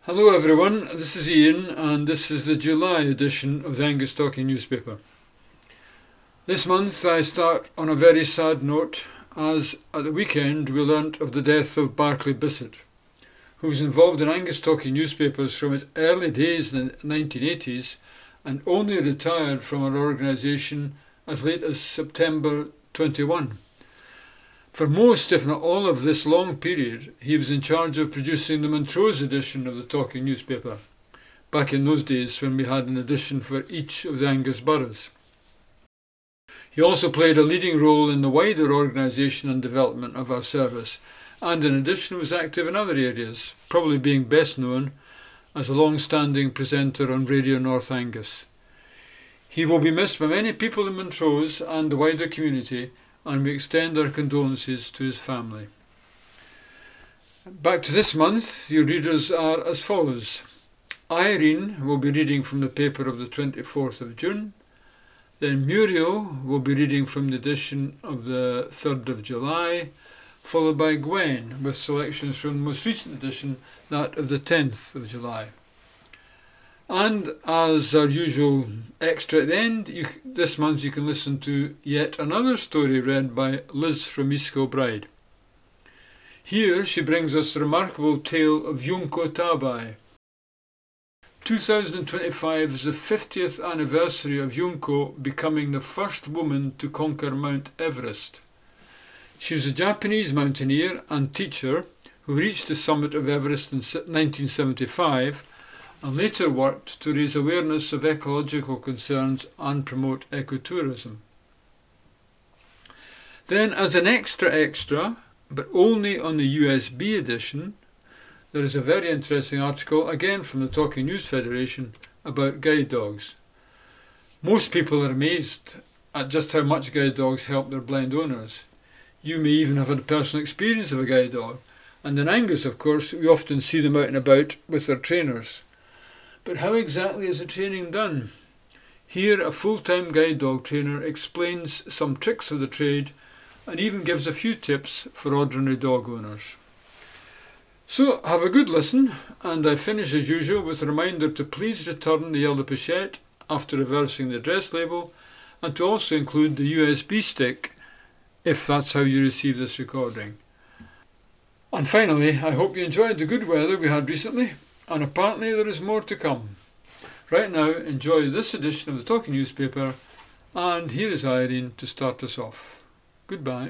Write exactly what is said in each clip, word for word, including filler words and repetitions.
Hello everyone, this is Ian and this is the July edition of the Angus Talking newspaper. This month I start on a very sad note, as at the weekend we learnt of the death of Barclay Bissett, who was involved in Angus Talking newspapers from its early days in the nineteen eighties and only retired from our organisation as late as September twenty-one. For most, if not all, of this long period, he was in charge of producing the Montrose edition of the Talking newspaper, back in those days when we had an edition for each of the Angus boroughs. He also played a leading role in the wider organisation and development of our service, and in addition was active in other areas, probably being best known as a long-standing presenter on Radio North Angus. He will be missed by many people in Montrose and the wider community, and we extend our condolences to his family. Back to this month, your readers are as follows. Irene will be reading from the paper of the twenty-fourth of June. Then Muriel will be reading from the edition of the third of July, followed by Gwen with selections from the most recent edition, that of the tenth of July. And as our usual extra at the end, you, this month you can listen to yet another story read by Liz from East Kilbride. Here she brings us the remarkable tale of Junko Tabai. two thousand twenty-five is the fiftieth anniversary of Junko becoming the first woman to conquer Mount Everest. She was a Japanese mountaineer and teacher who reached the summit of Everest in nineteen seventy-five and later worked to raise awareness of ecological concerns and promote ecotourism. Then, as an extra extra, but only on the U S B edition, there is a very interesting article, again from the Talking News Federation, about guide dogs. Most people are amazed at just how much guide dogs help their blind owners. You may even have had a personal experience of a guide dog, and in Angus, of course, we often see them out and about with their trainers. But how exactly is the training done? Here, a full-time guide dog trainer explains some tricks of the trade and even gives a few tips for ordinary dog owners. So, have a good listen, and I finish as usual with a reminder to please return the yellow pochette after reversing the address label, and to also include the U S B stick if that's how you receive this recording. And finally, I hope you enjoyed the good weather we had recently, and apparently there is more to come. Right now, enjoy this edition of the Talking newspaper, and here is Irene to start us off. Goodbye.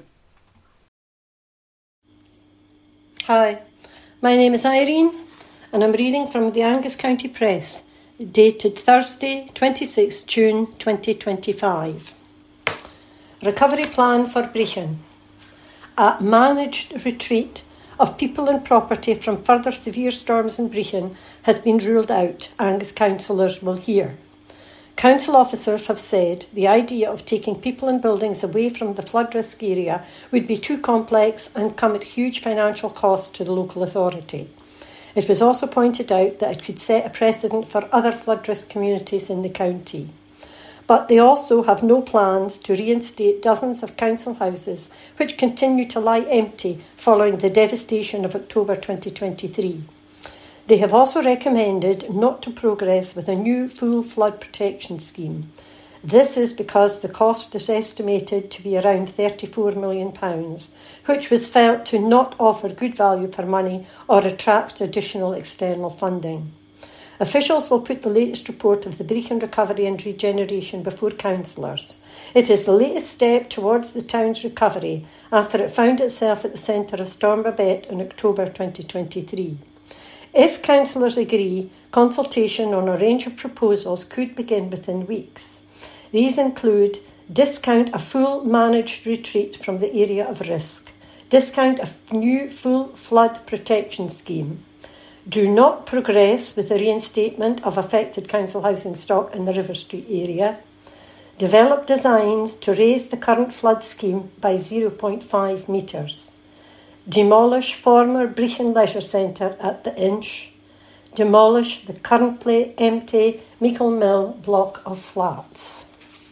Hi, my name is Irene, and I'm reading from the Angus County Press, dated Thursday, twenty-sixth of June twenty twenty-five. Recovery plan for Brechin. A managed retreat of people and property from further severe storms in Brechin has been ruled out, Angus councillors will hear. Council officers have said the idea of taking people and buildings away from the flood risk area would be too complex and come at huge financial cost to the local authority. It was also pointed out that it could set a precedent for other flood risk communities in the county. But they also have no plans to reinstate dozens of council houses which continue to lie empty following the devastation of October twenty twenty-three. They have also recommended not to progress with a new full flood protection scheme. This is because the cost is estimated to be around thirty-four million pounds, which was felt to not offer good value for money or attract additional external funding. Officials will put the latest report of the Brechin Recovery and Regeneration before councillors. It is the latest step towards the town's recovery after it found itself at the centre of Storm Babette in October twenty twenty-three. If councillors agree, consultation on a range of proposals could begin within weeks. These include discount a full managed retreat from the area of risk, discount a new full flood protection scheme, do not progress with the reinstatement of affected council housing stock in the River Street area, develop designs to raise the current flood scheme by zero point five metres, demolish former Brechin Leisure Centre at the Inch, demolish the currently empty Meikle Mill block of flats.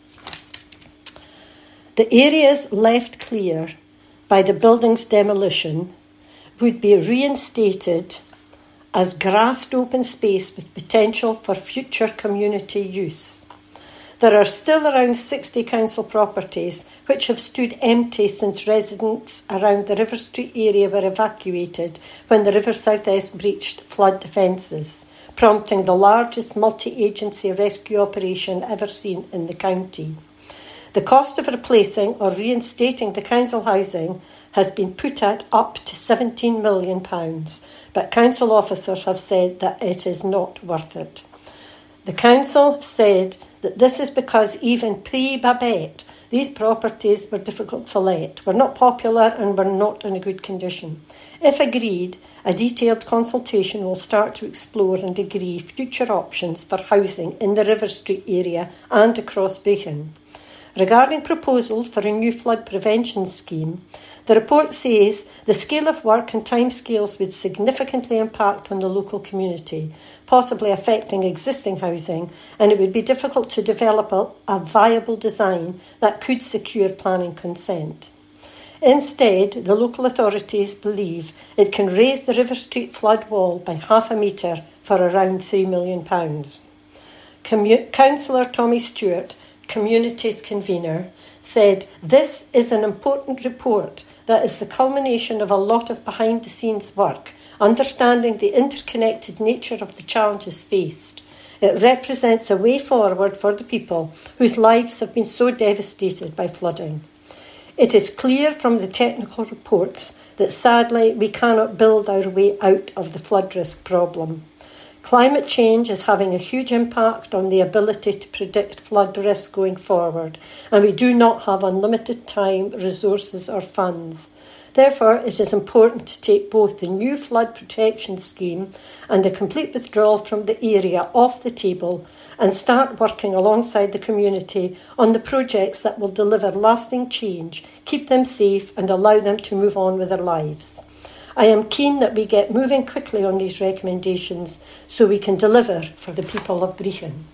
The areas left clear by the building's demolition would be reinstated as grassed open space with potential for future community use. There are still around sixty council properties which have stood empty since residents around the River Street area were evacuated when the River South Esk breached flood defences, prompting the largest multi-agency rescue operation ever seen in the county. The cost of replacing or reinstating the council housing has been put at up to seventeen million pounds, but council officers have said that it is not worth it. The council said that this is because even pre-Babette, these properties were difficult to let, were not popular and were not in a good condition. If agreed, a detailed consultation will start to explore and agree future options for housing in the River Street area and across Brechin. Regarding proposals for a new flood prevention scheme, the report says the scale of work and timescales would significantly impact on the local community, possibly affecting existing housing, and it would be difficult to develop a, a viable design that could secure planning consent. Instead, the local authorities believe it can raise the River Street flood wall by half a metre for around three million pounds. Commu- Councillor Tommy Stewart, Communities Convener, said, "This is an important report that is the culmination of a lot of behind-the-scenes work, understanding the interconnected nature of the challenges faced. It represents a way forward for the people whose lives have been so devastated by flooding. It is clear from the technical reports that sadly we cannot build our way out of the flood risk problem. Climate change is having a huge impact on the ability to predict flood risk going forward, and we do not have unlimited time, resources or funds. Therefore, it is important to take both the new flood protection scheme and a complete withdrawal from the area off the table and start working alongside the community on the projects that will deliver lasting change, keep them safe and allow them to move on with their lives. I am keen that we get moving quickly on these recommendations so we can deliver for the people of Brechin."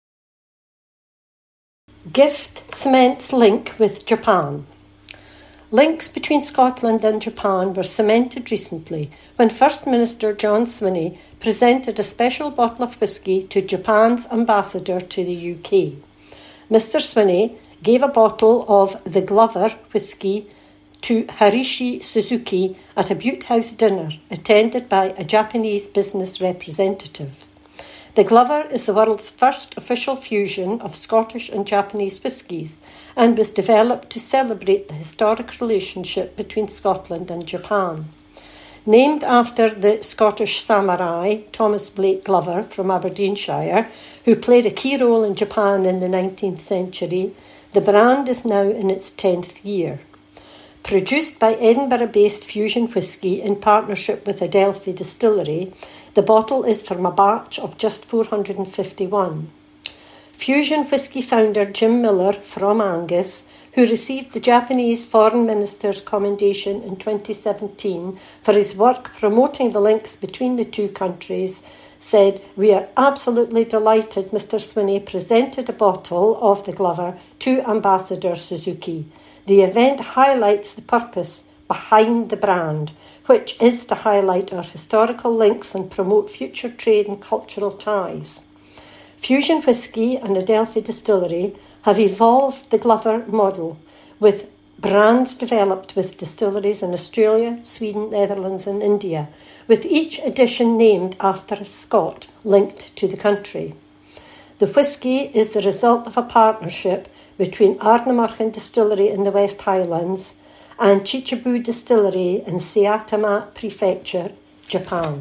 Gift cements link with Japan. Links between Scotland and Japan were cemented recently when First Minister John Swinney presented a special bottle of whisky to Japan's ambassador to the U K. Mister Swinney gave a bottle of the Glover whisky to Harishi Suzuki at a Butte House dinner attended by a Japanese business representative. The Glover is the world's first official fusion of Scottish and Japanese whiskies and was developed to celebrate the historic relationship between Scotland and Japan. Named after the Scottish samurai Thomas Blake Glover from Aberdeenshire, who played a key role in Japan in the nineteenth century, the brand is now in its tenth year. Produced by Edinburgh-based Fusion Whisky in partnership with Adelphi Distillery, the bottle is from a batch of just four hundred fifty-one. Fusion Whisky founder Jim Miller from Angus, who received the Japanese Foreign Minister's commendation in twenty seventeen for his work promoting the links between the two countries, said, "We are absolutely delighted Mister Swinney presented a bottle of the Glover to Ambassador Suzuki. The event highlights the purpose behind the brand, which is to highlight our historical links and promote future trade and cultural ties." Fusion Whisky and Adelphi Distillery have evolved the Glover model with brands developed with distilleries in Australia, Sweden, Netherlands and India, with each edition named after a Scot linked to the country. The whisky is the result of a partnership between Ardnamurchan Distillery in the West Highlands and Chichibu Distillery in Saitama Prefecture, Japan.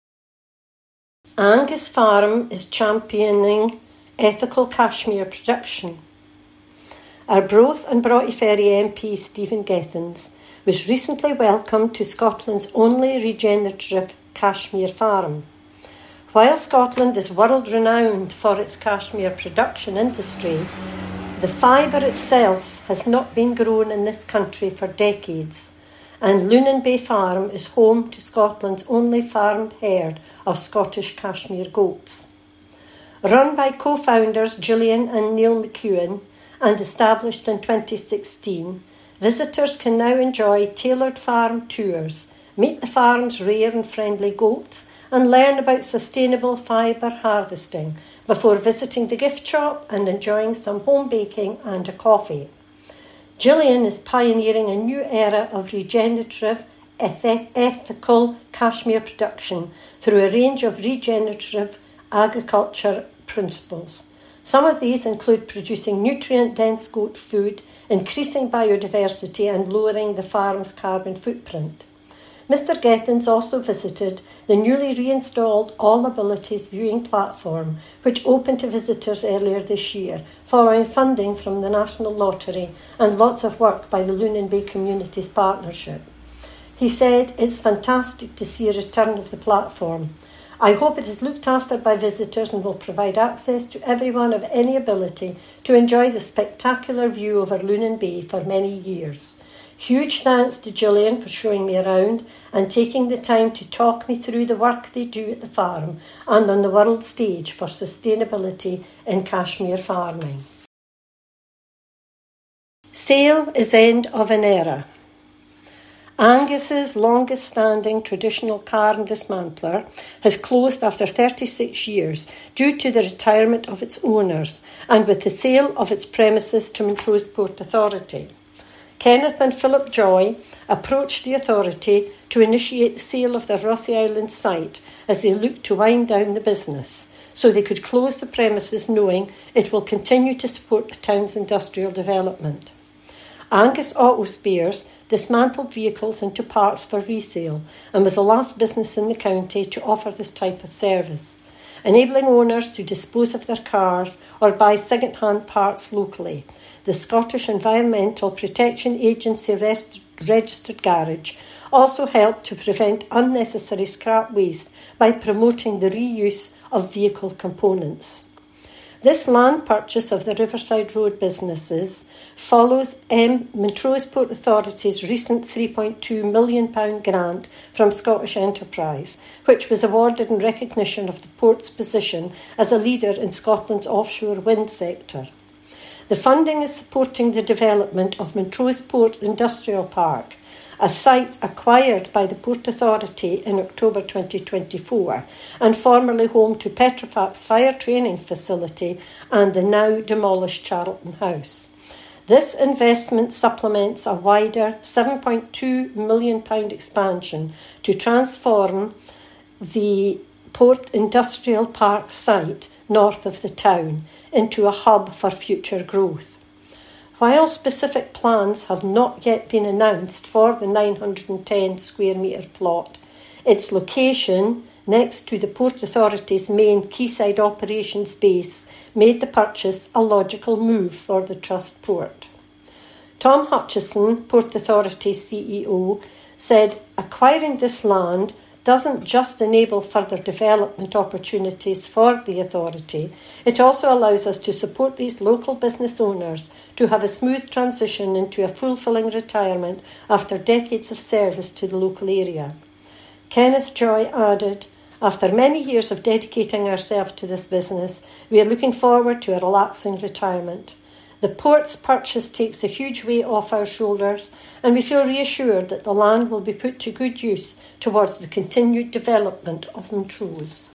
Angus Farm is championing ethical cashmere production. Arbroath and Broughty Ferry M P Stephen Gethins was recently welcomed to Scotland's only regenerative cashmere farm. While Scotland is world-renowned for its cashmere production industry, the fibre itself has not been grown in this country for decades, and Lunan Bay Farm is home to Scotland's only farmed herd of Scottish cashmere goats. Run by co-founders Gillian and Neil McEwen and established in twenty sixteen, visitors can now enjoy tailored farm tours, meet the farm's rare and friendly goats, and learn about sustainable fibre harvesting before visiting the gift shop and enjoying some home baking and a coffee. Gillian is pioneering a new era of regenerative, eth- ethical cashmere production through a range of regenerative agriculture principles. Some of these include producing nutrient-dense goat food, increasing biodiversity and lowering the farm's carbon footprint. Mister Gethin's also visited the newly reinstalled All Abilities viewing platform, which opened to visitors earlier this year, following funding from the National Lottery and lots of work by the Lunan Bay Communities Partnership. He said, "It's fantastic to see a return of the platform. I hope it is looked after by visitors and will provide access to everyone of any ability to enjoy the spectacular view over Lunan Bay for many years. Huge thanks to Gillian for showing me around and taking the time to talk me through the work they do at the farm and on the world stage for sustainability in cashmere farming." Sale is end of an era. Angus's longest-standing traditional Cairn dismantler has closed after thirty-six years due to the retirement of its owners and with the sale of its premises to Montrose Port Authority. Kenneth and Philip Joy approached the authority to initiate the sale of the Rossi Island site as they looked to wind down the business, so they could close the premises knowing it will continue to support the town's industrial development. Angus Auto Spares dismantled vehicles into parts for resale and was the last business in the county to offer this type of service, enabling owners to dispose of their cars or buy second-hand parts locally. The Scottish Environmental Protection Agency rest- registered garage also helped to prevent unnecessary scrap waste by promoting the reuse of vehicle components. This land purchase of the Riverside Road businesses follows M- Montrose Port Authority's recent three point two million pounds grant from Scottish Enterprise, which was awarded in recognition of the port's position as a leader in Scotland's offshore wind sector. The funding is supporting the development of Montrose Port Industrial Park, a site acquired by the Port Authority in October twenty twenty-four and formerly home to Petrofax Fire Training Facility and the now demolished Charlton House. This investment supplements a wider seven point two million pounds expansion to transform the Port Industrial Park site north of the town into a hub for future growth. While specific plans have not yet been announced for the nine hundred ten square metre plot, its location next to the Port Authority's main quayside operations base made the purchase a logical move for the Trust Port. Tom Hutchison, Port Authority's C E O, said acquiring this land doesn't just enable further development opportunities for the authority, it also allows us to support these local business owners to have a smooth transition into a fulfilling retirement after decades of service to the local area. Kenneth Joy added, "After many years of dedicating ourselves to this business, we are looking forward to a relaxing retirement. The port's purchase takes a huge weight off our shoulders, and we feel reassured that the land will be put to good use towards the continued development of Montrose."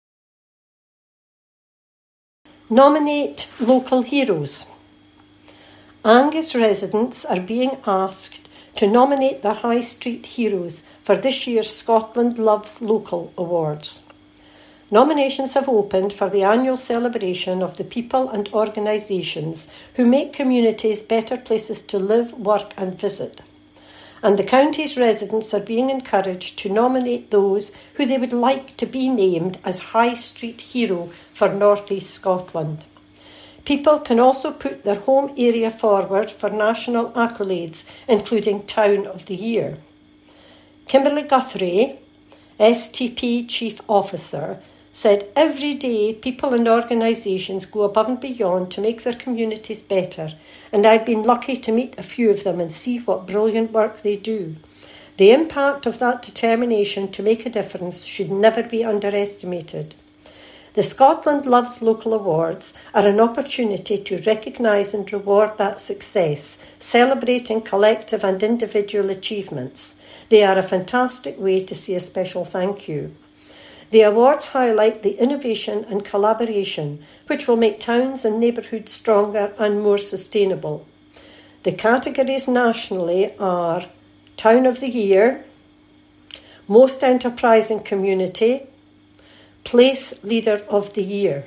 Nominate local heroes. Angus residents are being asked to nominate their High Street heroes for this year's Scotland Loves Local Awards. Nominations have opened for the annual celebration of the people and organisations who make communities better places to live, work and visit. And the county's residents are being encouraged to nominate those who they would like to be named as High Street Hero for North East Scotland. People can also put their home area forward for national accolades, including Town of the Year. Kimberly Guthrie, S T P Chief Officer, said every day people and organisations go above and beyond to make their communities better, and I've been lucky to meet a few of them and see what brilliant work they do. The impact of that determination to make a difference should never be underestimated. The Scotland Loves Local Awards are an opportunity to recognise and reward that success, celebrating collective and individual achievements. They are a fantastic way to say a special thank you. The awards highlight the innovation and collaboration which will make towns and neighbourhoods stronger and more sustainable. The categories nationally are Town of the Year, Most Enterprising Community, Place Leader of the Year.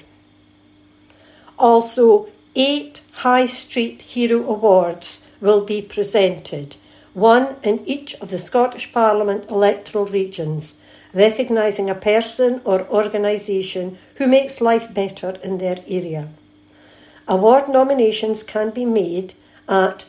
Also, eight High Street Hero Awards will be presented, one in each of the Scottish Parliament electoral regions, recognising a person or organisation who makes life better in their area. Award nominations can be made at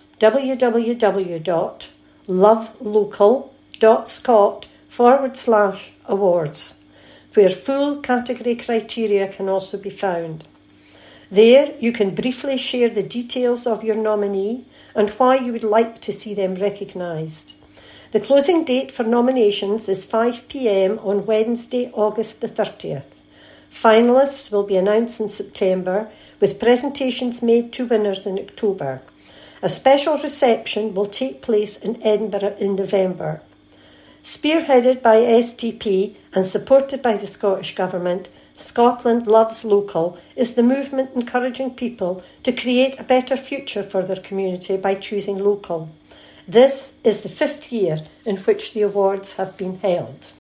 www.lovelocal.scot forward slash awards, where full category criteria can also be found. There you can briefly share the details of your nominee and why you would like to see them recognised. The closing date for nominations is five p m on Wednesday, August the thirtieth. Finalists will be announced in September, with presentations made to winners in October. A special reception will take place in Edinburgh in November. Spearheaded by S D P and supported by the Scottish Government, Scotland Loves Local is the movement encouraging people to create a better future for their community by choosing local. This is the fifth year in which the awards have been held.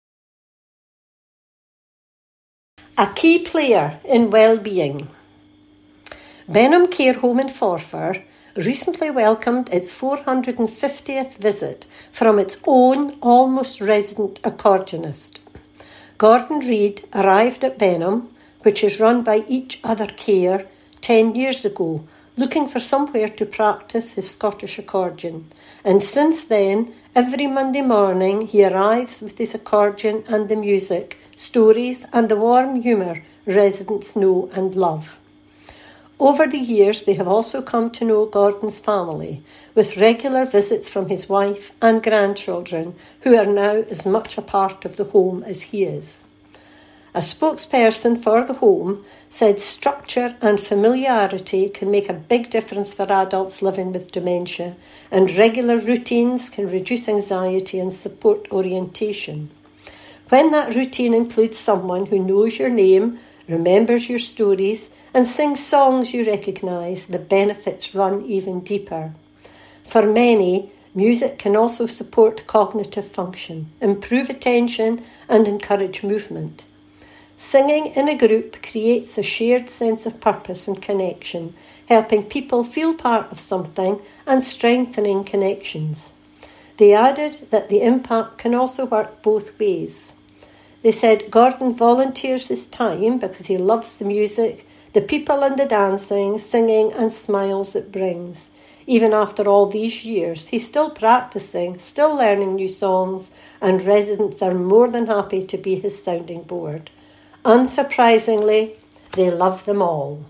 A key player in well-being. Benham Care Home in Forfar recently welcomed its four hundred fiftieth visit from its own almost resident accordionist. Gordon Reid arrived at Benham, which is run by Each Other Care, ten years ago, looking for somewhere to practice his Scottish accordion. And since then, every Monday morning he arrives with his accordion and the music, stories and the warm humour residents know and love. Over the years, they have also come to know Gordon's family, with regular visits from his wife and grandchildren, who are now as much a part of the home as he is. A spokesperson for the home said structure and familiarity can make a big difference for adults living with dementia, and regular routines can reduce anxiety and support orientation. When that routine includes someone who knows your name, remembers your stories, and sings songs you recognise, the benefits run even deeper. For many, music can also support cognitive function, improve attention, and encourage movement. Singing in a group creates a shared sense of purpose and connection, helping people feel part of something and strengthening connections. They added that the impact can also work both ways. They said Gordon volunteers his time because he loves the music, the people and the dancing, singing and smiles it brings. Even after all these years, he's still practising, still learning new songs, and residents are more than happy to be his sounding board. Unsurprisingly, they love them all.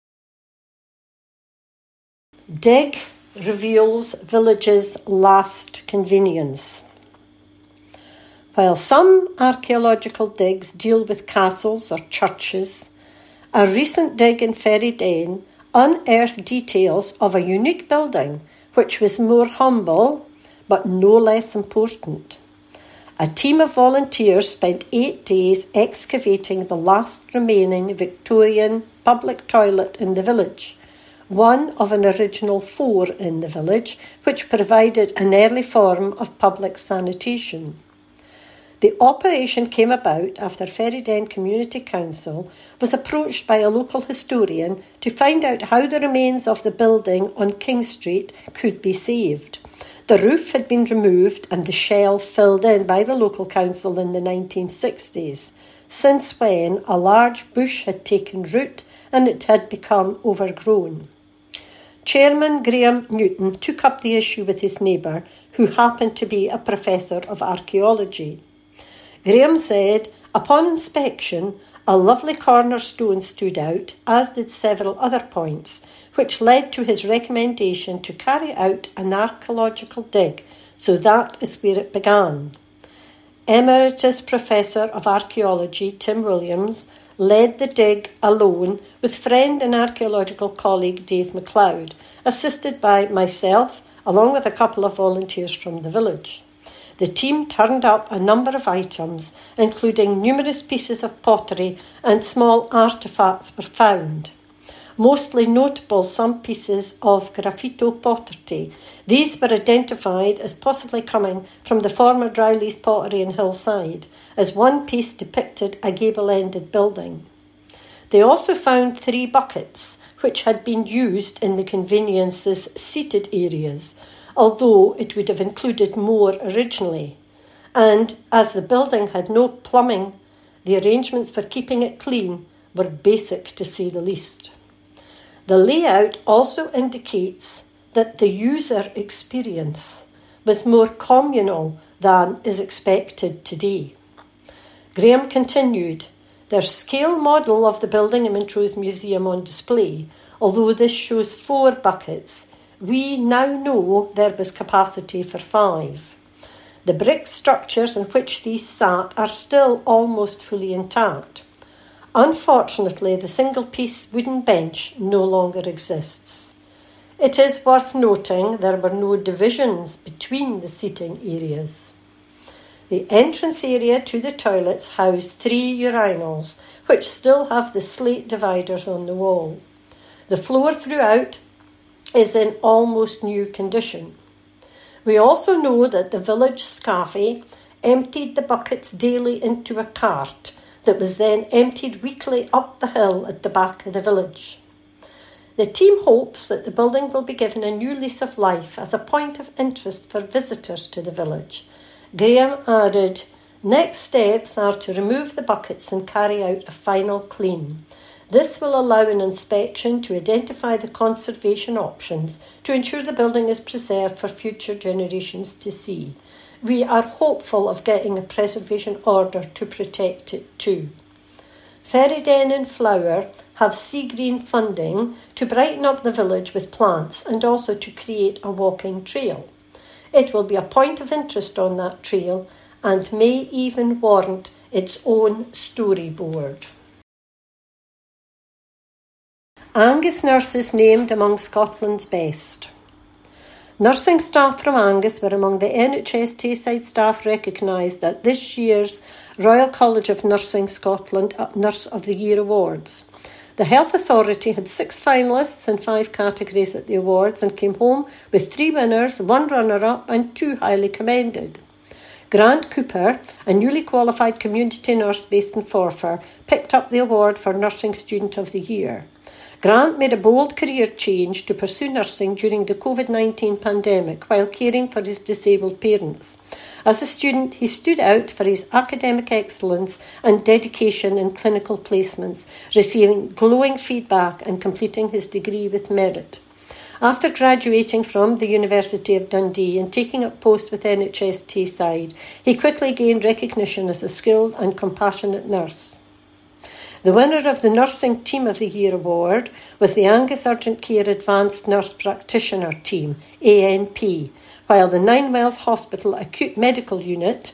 Dig reveals village's last convenience. While some archaeological digs deal with castles or churches, a recent dig in Ferryden unearthed details of a unique building which was more humble but no less important. A team of volunteers spent eight days excavating the last remaining Victorian public toilet in the village, one of an original four in the village, which provided an early form of public sanitation. The operation came about after Ferryden Community Council was approached by a local historian to find out how the remains of the building on King Street could be saved. The roof had been removed and the shell filled in by the local council in the nineteen sixties, since when a large bush had taken root and it had become overgrown. Chairman Graham Newton took up the issue with his neighbour, who happened to be a professor of archaeology. Graham said, upon inspection, a lovely cornerstone stood out, as did several other points, which led to his recommendation to carry out an archaeological dig, so that is where it began. Emeritus Professor of Archaeology Tim Williams led the dig alone with friend and archaeological colleague Dave MacLeod, assisted by myself, along with a couple of volunteers from the village. The team turned up a number of items, including numerous pieces of pottery and small artefacts were found. Mostly notable, some pieces of graffito pottery. These were identified as possibly coming from the former Dryley's pottery in Hillside, as one piece depicted a gable-ended building. They also found three buckets, which had been used in the convenience's seated areas, although it would have included more originally. And as the building had no plumbing, the arrangements for keeping it clean were basic to say the least. The layout also indicates that the user experience was more communal than is expected today. Graham continued, their scale model of the building in Montrose Museum on display, although this shows four buckets, we now know there was capacity for five. The brick structures in which these sat are still almost fully intact. Unfortunately, the single-piece wooden bench no longer exists. It is worth noting there were no divisions between the seating areas. The entrance area to the toilets housed three urinals, which still have the slate dividers on the wall. The floor throughout is in almost new condition. We also know that the village scafie emptied the buckets daily into a cart that was then emptied weekly up the hill at the back of the village. The team hopes that the building will be given a new lease of life as a point of interest for visitors to the village. Graham added, next steps are to remove the buckets and carry out a final clean. This will allow an inspection to identify the conservation options to ensure the building is preserved for future generations to see. We are hopeful of getting a preservation order to protect it too. Ferryden and Flower have sea green funding to brighten up the village with plants and also to create a walking trail. It will be a point of interest on that trail and may even warrant its own storyboard. Angus nurses named among Scotland's best. Nursing staff from Angus were among the N H S Tayside staff recognised at this year's Royal College of Nursing Scotland Nurse of the Year Awards. The Health Authority had six finalists in five categories at the awards and came home with three winners, one runner-up and two highly commended. Grant Cooper, a newly qualified community nurse based in Forfar, picked up the award for Nursing Student of the Year. Grant made a bold career change to pursue nursing during the covid nineteen pandemic while caring for his disabled parents. As a student, he stood out for his academic excellence and dedication in clinical placements, receiving glowing feedback and completing his degree with merit. After graduating from the University of Dundee and taking up posts with N H S Tayside, he quickly gained recognition as a skilled and compassionate nurse. The winner of the Nursing Team of the Year award was the Angus Urgent Care Advanced Nurse Practitioner Team, A N P, while the Ninewells Hospital Acute Medical Unit,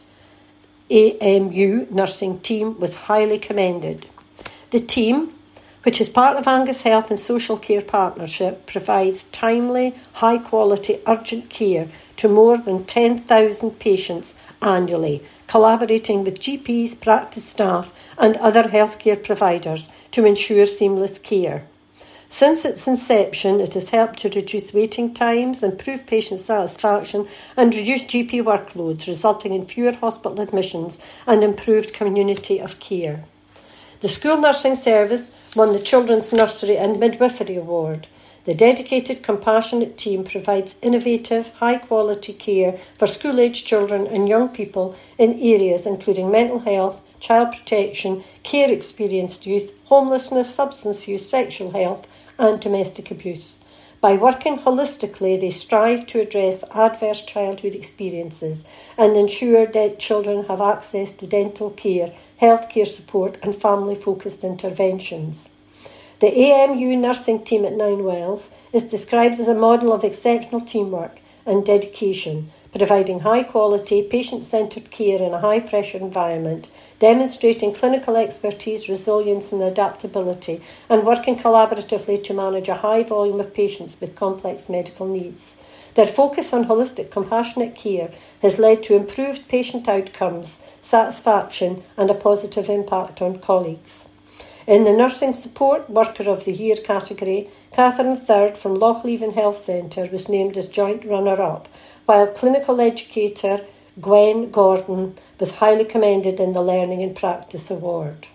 A M U, nursing team was highly commended. The team, which is part of Angus Health and Social Care Partnership, provides timely, high-quality urgent care to more than ten thousand patients annually, collaborating with G Ps, practice staff and other healthcare providers to ensure seamless care. Since its inception, it has helped to reduce waiting times, improve patient satisfaction and reduce G P workloads, resulting in fewer hospital admissions and improved community of care. The School Nursing Service won the Children's Nursery and Midwifery Award. The dedicated, compassionate team provides innovative, high-quality care for school-aged children and young people in areas including mental health, child protection, care-experienced youth, homelessness, substance use, sexual health and domestic abuse. By working holistically, they strive to address adverse childhood experiences and ensure that children have access to dental care, healthcare support and family-focused interventions. The A M U nursing team at Ninewells is described as a model of exceptional teamwork and dedication, providing high-quality, patient-centred care in a high-pressure environment, demonstrating clinical expertise, resilience and adaptability, and working collaboratively to manage a high volume of patients with complex medical needs. Their focus on holistic, compassionate care has led to improved patient outcomes, satisfaction and a positive impact on colleagues. In the Nursing Support Worker of the Year category, Catherine Third from Lochleven Health Centre was named as joint runner-up, while Clinical Educator Gwen Gordon was highly commended in the Learning and Practice Award.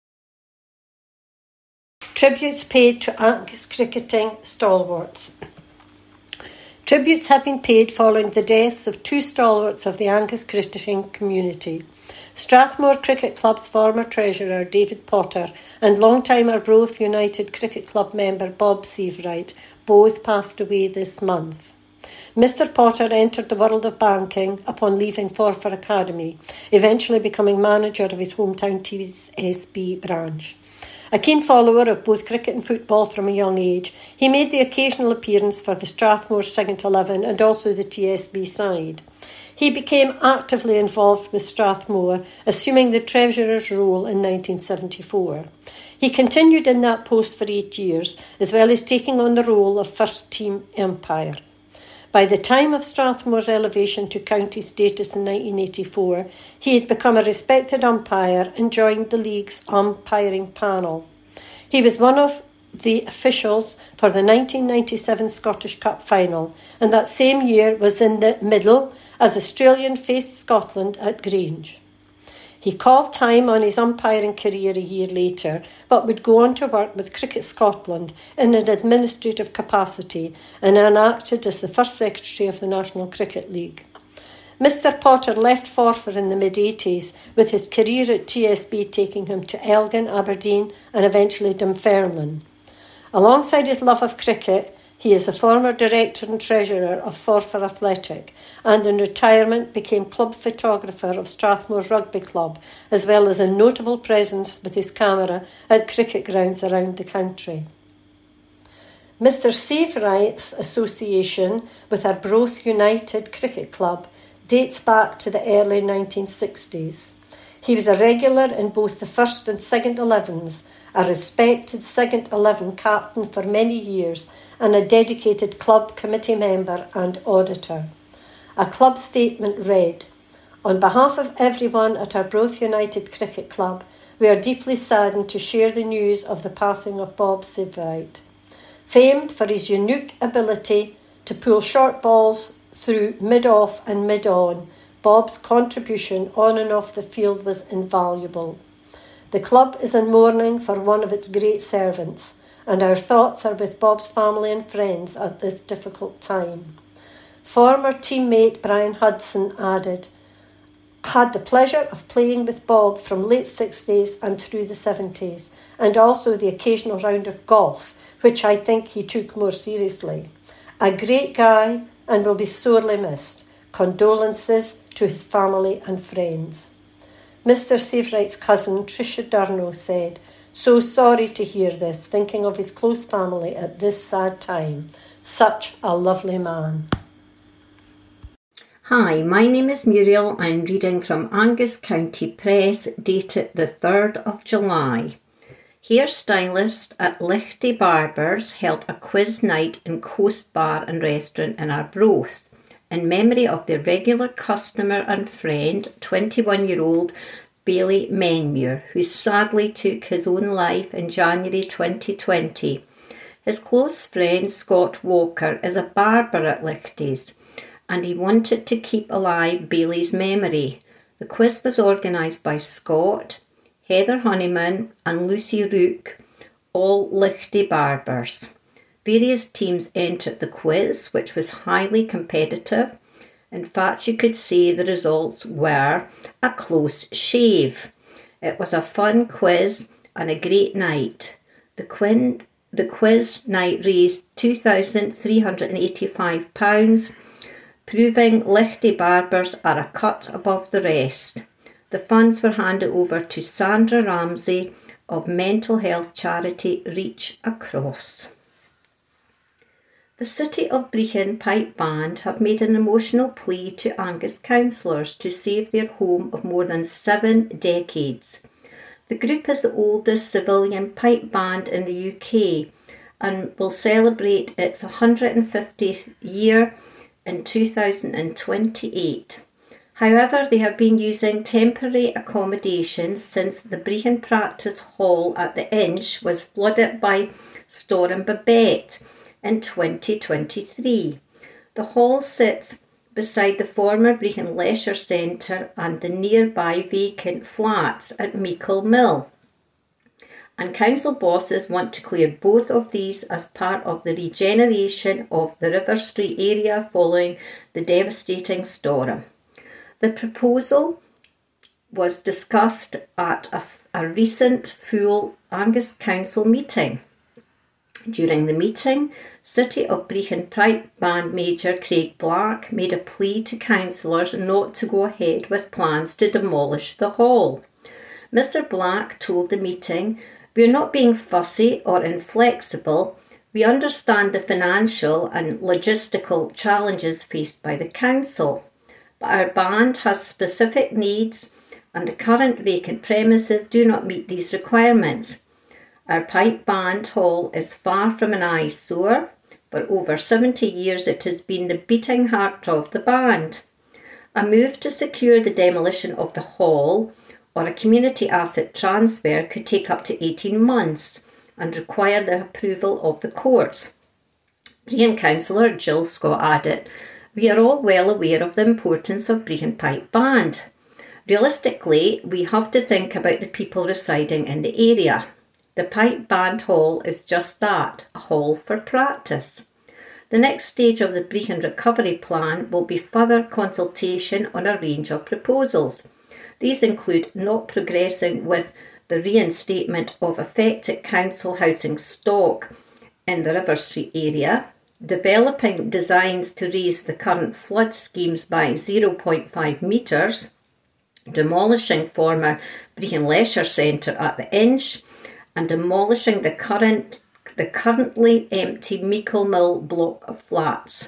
Tributes paid to Angus cricketing stalwarts. Tributes have been paid following the deaths of two stalwarts of the Angus cricketing community. Strathmore Cricket Club's former treasurer David Potter and long-time Arbroath United Cricket Club member Bob Seaverite both passed away this month. Mister Potter entered the world of banking upon leaving Forfar Academy, eventually becoming manager of his hometown T S B branch. A keen follower of both cricket and football from a young age, he made the occasional appearance for the Strathmore second eleven and also the T S B side. He became actively involved with Strathmore, assuming the treasurer's role in nineteen seventy-four. He continued in that post for eight years, as well as taking on the role of first-team umpire. By the time of Strathmore's elevation to county status in nineteen eighty-four, he had become a respected umpire and joined the league's umpiring panel. He was one of the officials for the nineteen ninety-seven Scottish Cup final, and that same year was in the middle as Australian faced Scotland at Grange. He called time on his umpiring career a year later, but would go on to work with Cricket Scotland in an administrative capacity and acted as the first secretary of the National Cricket League. Mister Potter left Forfar in the mid-eighties, with his career at T S B taking him to Elgin, Aberdeen and eventually Dunfermline. Alongside his love of cricket, he is a former director and treasurer of Forfar Athletic and in retirement became club photographer of Strathmore Rugby Club, as well as a notable presence with his camera at cricket grounds around the country. Mister Seaverite's association with Arbroath United Cricket Club dates back to the early nineteen sixties. He was a regular in both the first and second elevens, a respected second eleven captain for many years and a dedicated club committee member and auditor. A club statement read, "On behalf of everyone at Arbroath United Cricket Club, we are deeply saddened to share the news of the passing of Bob Seaverite. Famed for his unique ability to pull short balls through mid-off and mid-on, Bob's contribution on and off the field was invaluable. The club is in mourning for one of its great servants, and our thoughts are with Bob's family and friends at this difficult time." Former teammate Brian Hudson added, "Had the pleasure of playing with Bob from late sixties and through the seventies, and also the occasional round of golf, which I think he took more seriously. A great guy and will be sorely missed. Condolences to his family and friends." Mister Seaverite's cousin, Tricia Durno, said, "So sorry to hear this, thinking of his close family at this sad time. Such a lovely man." Hi, my name is Muriel. I'm reading from Angus County Press, dated the third of July. Hairstylists at Lichty Barbers held a quiz night in Coast Bar and Restaurant in Arbroath, in memory of their regular customer and friend, twenty-one-year-old Bailey Menmuir, who sadly took his own life in January twenty twenty. His close friend Scott Walker is a barber at Lichty's, and he wanted to keep alive Bailey's memory. The quiz was organised by Scott, Heather Honeyman and Lucy Rook, all Lichty barbers. Various teams entered the quiz, which was highly competitive. In fact, you could say the results were a close shave. It was a fun quiz and a great night. The, quin- the quiz night raised two thousand three hundred eighty-five pounds, proving Lichty barbers are a cut above the rest. The funds were handed over to Sandra Ramsey of mental health charity Reach Across. The City of Brechin Pipe Band have made an emotional plea to Angus councillors to save their home of more than seven decades. The group is the oldest civilian pipe band in the U K and will celebrate its one hundred fiftieth year in two thousand twenty-eight. However, they have been using temporary accommodations since the Brehon Practice Hall at the Inch was flooded by Storm Babette in twenty twenty-three. The hall sits beside the former Brehon Leisure Centre and the nearby vacant flats at Meikle Mill. And council bosses want to clear both of these as part of the regeneration of the River Street area following the devastating storm. The proposal was discussed at a, a recent full Angus Council meeting. During the meeting, City of Brehon Pipe Band Major Craig Black made a plea to councillors not to go ahead with plans to demolish the hall. Mister Black told the meeting, "We are not being fussy or inflexible. We understand the financial and logistical challenges faced by the council. But our band has specific needs and the current vacant premises do not meet these requirements. Our pipe band hall is far from an eyesore. For over seventy years it has been the beating heart of the band. A move to secure the demolition of the hall or a community asset transfer could take up to eighteen months and require the approval of the courts." Brehon councillor Jill Scott added, "We are all well aware of the importance of Brehon Pipe Band. Realistically, we have to think about the people residing in the area. The Pipe Band Hall is just that, a hall for practice. The next stage of the Brehon Recovery Plan will be further consultation on a range of proposals. These include not progressing with the reinstatement of affected council housing stock in the River Street area, developing designs to raise the current flood schemes by zero point five metres, demolishing former Brehon Leisure Centre at the Inch, and demolishing the current the currently empty Meikle Mill block of flats.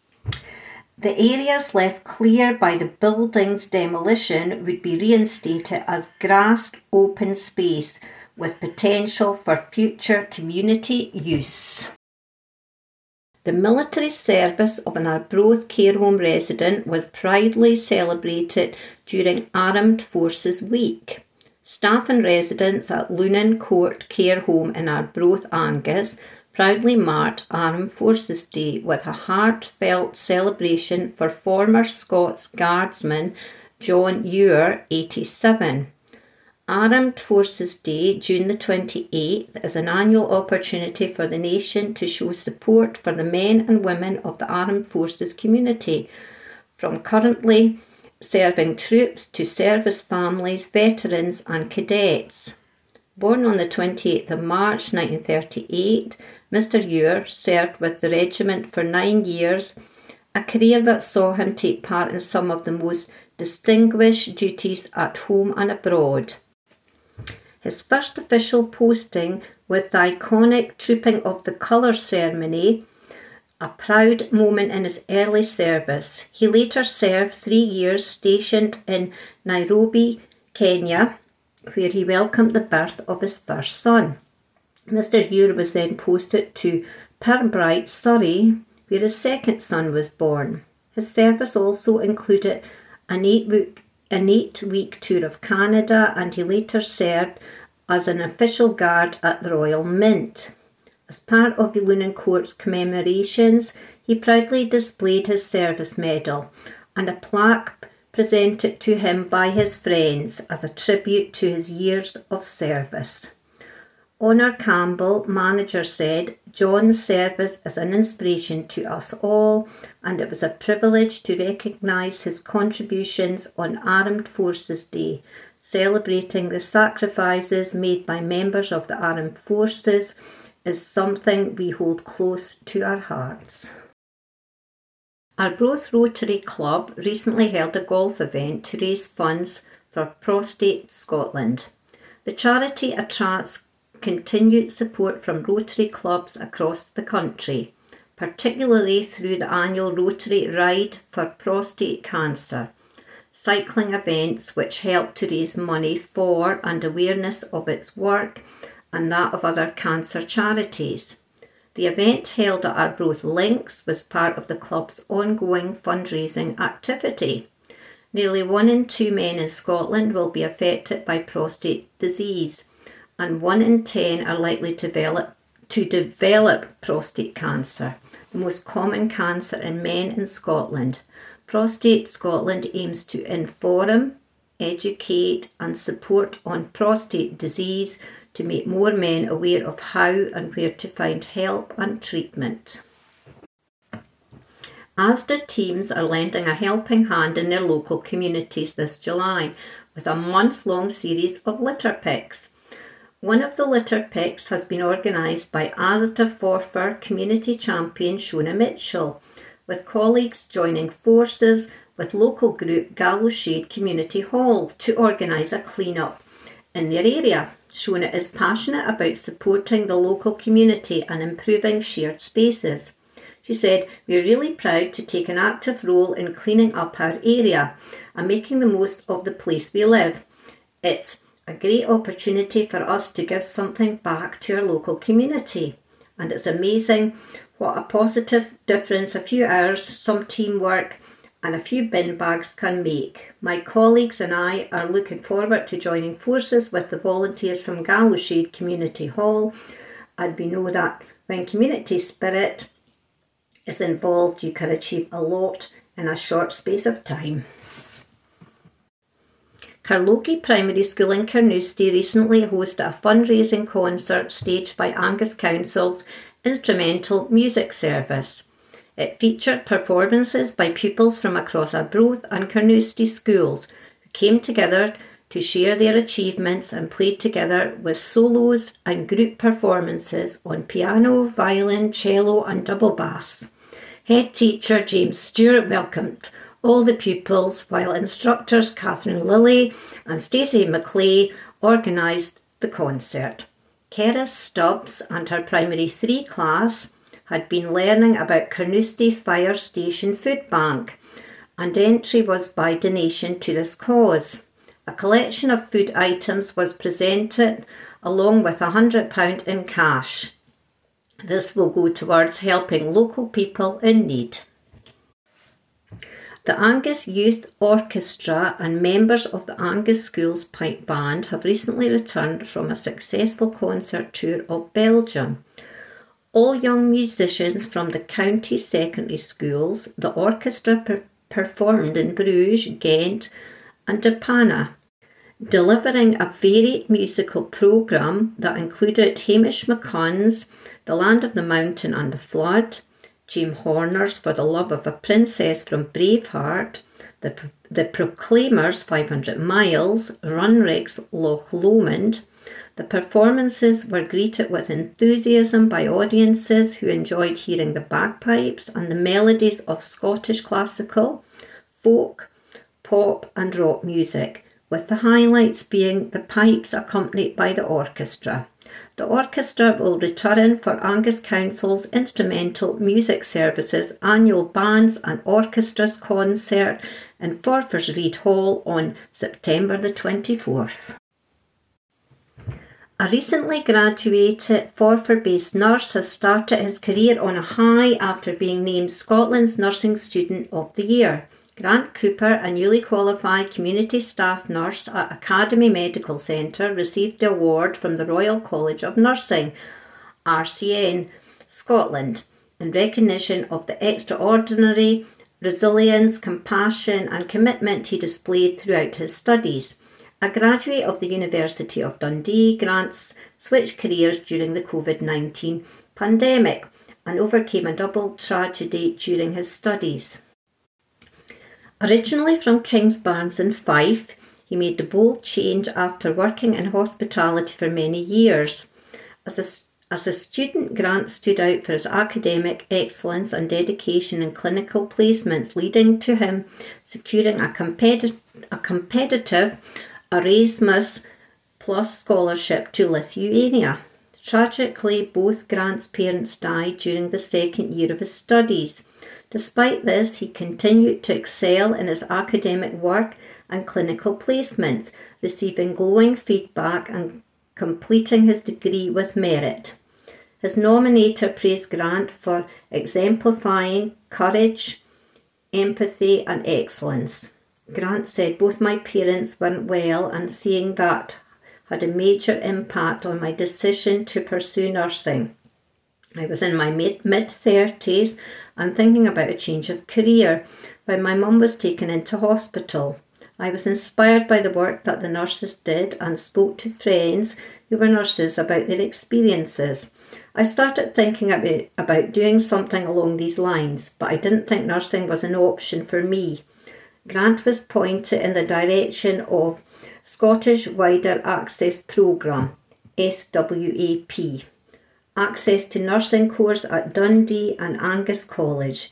The areas left clear by the building's demolition would be reinstated as grassed open space with potential for future community use." The military service of an Arbroath care home resident was proudly celebrated during Armed Forces Week. Staff and residents at Lunan Court Care Home in Arbroath, Angus, proudly marked Armed Forces Day with a heartfelt celebration for former Scots Guardsman John Ewer, eighty-seven. Armed Forces Day, June the twenty-eighth, is an annual opportunity for the nation to show support for the men and women of the Armed Forces community, from currently serving troops to service families, veterans and cadets. Born on the twenty-eighth of March nineteen thirty-eight, Mister Ewer served with the regiment for nine years, a career that saw him take part in some of the most distinguished duties at home and abroad. His first official posting with the iconic Trooping of the Colours ceremony, a proud moment in his early service. He later served three years stationed in Nairobi, Kenya, where he welcomed the birth of his first son. Mister Ewer was then posted to Pirbright, Surrey, where his second son was born. His service also included an eight-week, an eight-week tour of Canada, and he later served as an official guard at the Royal Mint. As part of the Lunan Court's commemorations, he proudly displayed his service medal and a plaque presented to him by his friends as a tribute to his years of service. Honor Campbell, manager, said, "John's service is an inspiration to us all, and it was a privilege to recognise his contributions on Armed Forces Day, celebrating the sacrifices made by members of the Armed Forces is something we hold close to our hearts." Arbroath Rotary Club recently held a golf event to raise funds for Prostate Scotland. The charity attracts continued support from Rotary clubs across the country, particularly through the annual Rotary Ride for Prostate Cancer, cycling events which help to raise money for and awareness of its work and that of other cancer charities. The event held at Arbroath Links was part of the club's ongoing fundraising activity. Nearly one in two men in Scotland will be affected by prostate disease, and one in ten are likely to develop, to develop prostate cancer, the most common cancer in men in Scotland. Prostate Scotland aims to inform, educate and support on prostate disease to make more men aware of how and where to find help and treatment. Asda teams are lending a helping hand in their local communities this July with a month-long series of litter picks. One of the litter picks has been organised by Asda Forfar community champion Shona Mitchell, with colleagues joining forces with local group Gallowshade Community Hall to organise a clean-up in their area. Shona is passionate about supporting the local community and improving shared spaces. She said, "We're really proud to take an active role in cleaning up our area and making the most of the place we live. It's a great opportunity for us to give something back to our local community. And it's amazing what a positive difference a few hours, some teamwork and a few bin bags can make. My colleagues and I are looking forward to joining forces with the volunteers from Gallowshade Community Hall, and we know that when community spirit is involved, you can achieve a lot in a short space of time." Carlogie Primary School in Carnoustie recently hosted a fundraising concert staged by Angus Council's Instrumental Music Service. It featured performances by pupils from across Arbroath and Carnoustie schools who came together to share their achievements and played together with solos and group performances on piano, violin, cello and double bass. Head teacher James Stewart welcomed all the pupils, while instructors Catherine Lilly and Stacey McClay organised the concert. Kera Stubbs and her Primary three class had been learning about Carnoustie Fire Station Food Bank, and entry was by donation to this cause. A collection of food items was presented along with one hundred pounds in cash. This will go towards helping local people in need. The Angus Youth Orchestra and members of the Angus Schools Pipe Band have recently returned from a successful concert tour of Belgium. All young musicians from the county secondary schools, the orchestra per- performed in Bruges, Ghent and De Panne, delivering a varied musical programme that included Hamish McConn's The Land of the Mountain and the Flood, Jim Horner's For the Love of a Princess from Braveheart, the, the Proclaimers' five hundred miles, Runrig's Loch Lomond. The performances were greeted with enthusiasm by audiences who enjoyed hearing the bagpipes and the melodies of Scottish classical, folk, pop and rock music, with the highlights being the pipes accompanied by the orchestra. The orchestra will return for Angus Council's Instrumental Music Services annual Bands and Orchestras concert in Forfar's Reid Hall on September the twenty-fourth. A recently graduated Forfar-based nurse has started his career on a high after being named Scotland's Nursing Student of the Year. Grant Cooper, a newly qualified community staff nurse at Academy Medical Centre, received the award from the Royal College of Nursing, R C N, Scotland, in recognition of the extraordinary resilience, compassion and commitment he displayed throughout his studies. A graduate of the University of Dundee, Grant switched careers during the covid nineteen pandemic and overcame a double tragedy during his studies. Originally from Kingsbarns in Fife, he made the bold change after working in hospitality for many years. As a, as a student, Grant stood out for his academic excellence and dedication in clinical placements, leading to him securing a, competi- a competitive Erasmus Plus scholarship to Lithuania. Tragically, both Grant's parents died during the second year of his studies. Despite this, he continued to excel in his academic work and clinical placements, receiving glowing feedback and completing his degree with merit. His nominator praised Grant for exemplifying courage, empathy and excellence. Grant said both my parents weren't well and seeing that had a major impact on my decision to pursue nursing. I was in my mid-thirties and thinking about a change of career when my mum was taken into hospital. I was inspired by the work that the nurses did and spoke to friends who were nurses about their experiences. I started thinking about, about doing something along these lines, but I didn't think nursing was an option for me. Grant was pointed in the direction of Scottish Wider Access Programme, S W A P, access to nursing course at Dundee and Angus College,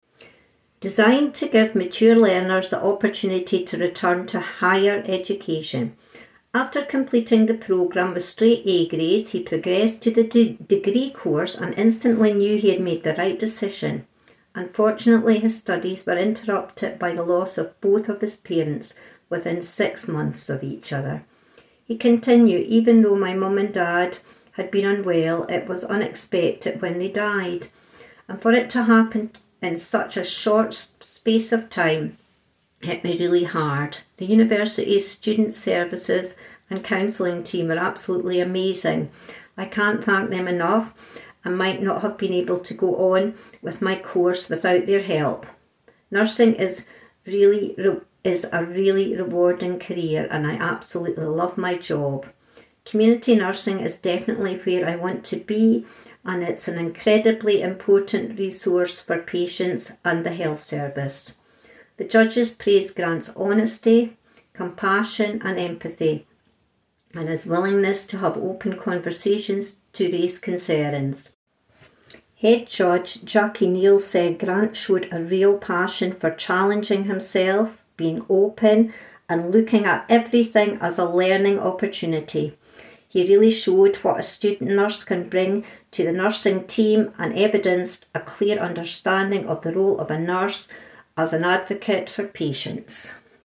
designed to give mature learners the opportunity to return to higher education. After completing the programme with straight A grades, he progressed to the de- degree course and instantly knew he had made the right decision. Unfortunately, his studies were interrupted by the loss of both of his parents within six months of each other. He continued, even though my mum and dad had been unwell, it was unexpected when they died. And for it to happen in such a short space of time hit me really hard. The university's student services and counselling team were absolutely amazing. I can't thank them enough and might not have been able to go on with my course without their help. Nursing is really is a really rewarding career and I absolutely love my job. Community nursing is definitely where I want to be and it's an incredibly important resource for patients and the health service. The judges praised Grant's honesty, compassion and empathy and his willingness to have open conversations to raise concerns. Head Judge Jackie Neal said Grant showed a real passion for challenging himself, being open and looking at everything as a learning opportunity. He really showed what a student nurse can bring to the nursing team and evidenced a clear understanding of the role of a nurse as an advocate for patients.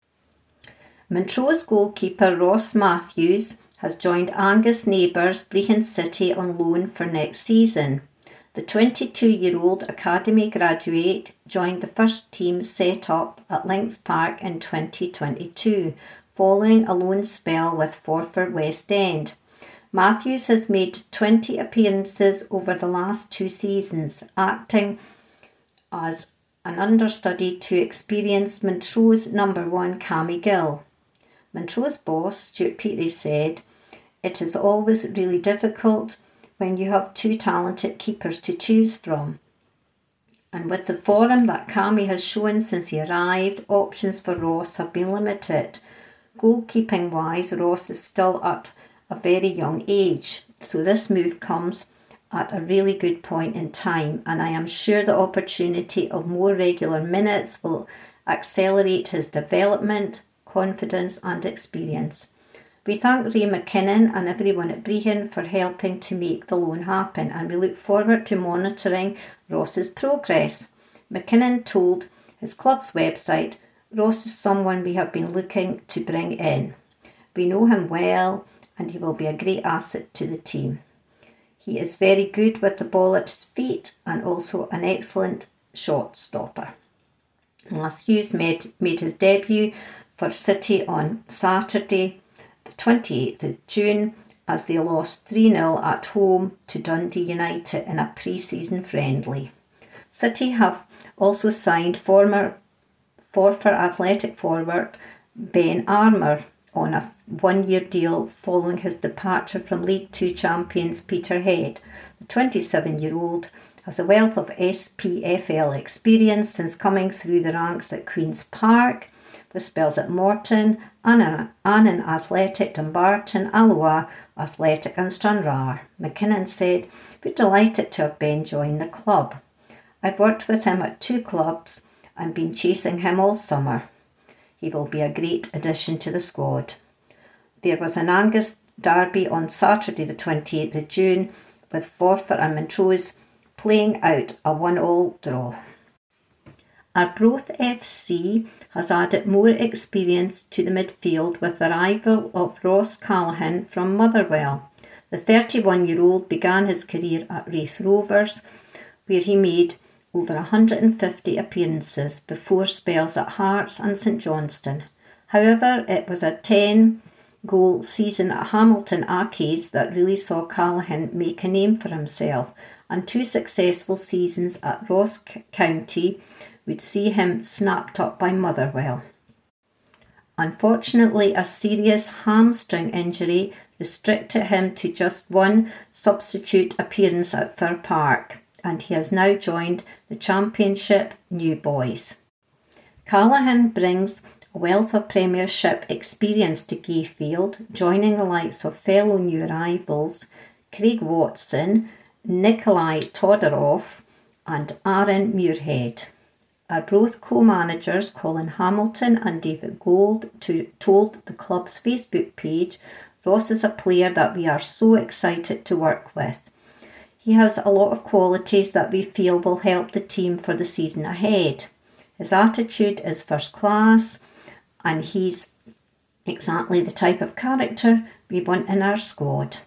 Montrose goalkeeper Ross Matthews has joined Angus neighbours Brechin City on loan for next season. The twenty-two-year-old academy graduate joined the first team set up at Links Park in twenty twenty-two, following a loan spell with Forfar West End. Matthews has made twenty appearances over the last two seasons, acting as an understudy to experienced Montrose number one Cammy Gill. Montrose boss Stuart Petrie said, "It is always really difficult when you have two talented keepers to choose from. And with the form that Cammy has shown since he arrived, options for Ross have been limited. Goalkeeping wise, Ross is still at a very young age, so this move comes at a really good point in time, and I am sure the opportunity of more regular minutes will accelerate his development, confidence and experience. We thank Ray McKinnon and everyone at Brechin for helping to make the loan happen, and we look forward to monitoring Ross's progress." McKinnon told his club's website, "Ross is someone we have been looking to bring in. We know him well and he will be a great asset to the team. He is very good with the ball at his feet and also an excellent shot stopper." Matthews made, made his debut for City on Saturday, the twenty-eighth of June, as they lost three nil at home to Dundee United in a pre-season friendly. City have also signed former Forfar Athletic forward Ben Armour on a one-year deal following his departure from League Two champions Peterhead. The twenty-seven-year-old has a wealth of S P F L experience since coming through the ranks at Queen's Park, with spells at Morton, Annan, Annan Athletic, Dumbarton, Alloa Athletic and Stranraer. McKinnon said, "We're delighted to have Ben join the club. I've worked with him at two clubs and been chasing him all summer. He will be a great addition to the squad." There was an Angus derby on Saturday the twenty-eighth of June, with Forfar and Montrose playing out a one-all draw. Arbroath F C has added more experience to the midfield with the arrival of Ross Callaghan from Motherwell. The thirty-one-year-old began his career at Raith Rovers, where he made over one hundred fifty appearances before spells at Hearts and St Johnstone. However, it was a ten-goal season at Hamilton Arcades that really saw Callaghan make a name for himself, and two successful seasons at Ross County would see him snapped up by Motherwell. Unfortunately, a serious hamstring injury restricted him to just one substitute appearance at Fir Park, and he has now joined the Championship New Boys. Callaghan brings a wealth of Premiership experience to Gayfield, joining the likes of fellow new arrivals Craig Watson, Nikolai Todorov and Aaron Muirhead. Arbroath co-managers Colin Hamilton and David Gold to, told the club's Facebook page, "Ross is a player that we are so excited to work with. He has a lot of qualities that we feel will help the team for the season ahead. His attitude is first class and he's exactly the type of character we want in our squad."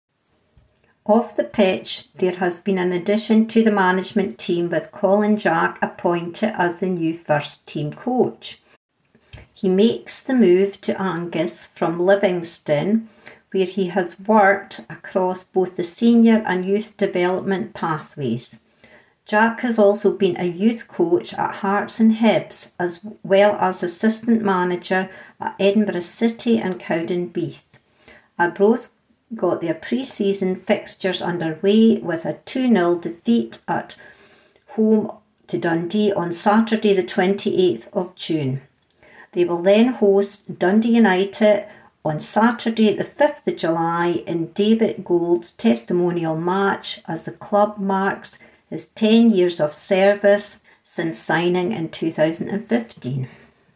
Off the pitch, there has been an addition to the management team with Colin Jack appointed as the new first team coach. He makes the move to Angus from Livingston, where he has worked across both the senior and youth development pathways. Jack has also been a youth coach at Hearts and Hibs, as well as assistant manager at Edinburgh City and Cowdenbeath. Arbroath got their pre-season fixtures underway with a two nil defeat at home to Dundee on Saturday the twenty-eighth of June. They will then host Dundee United on Saturday the fifth of July in David Gold's testimonial match as the club marks his ten years of service since signing in two thousand fifteen.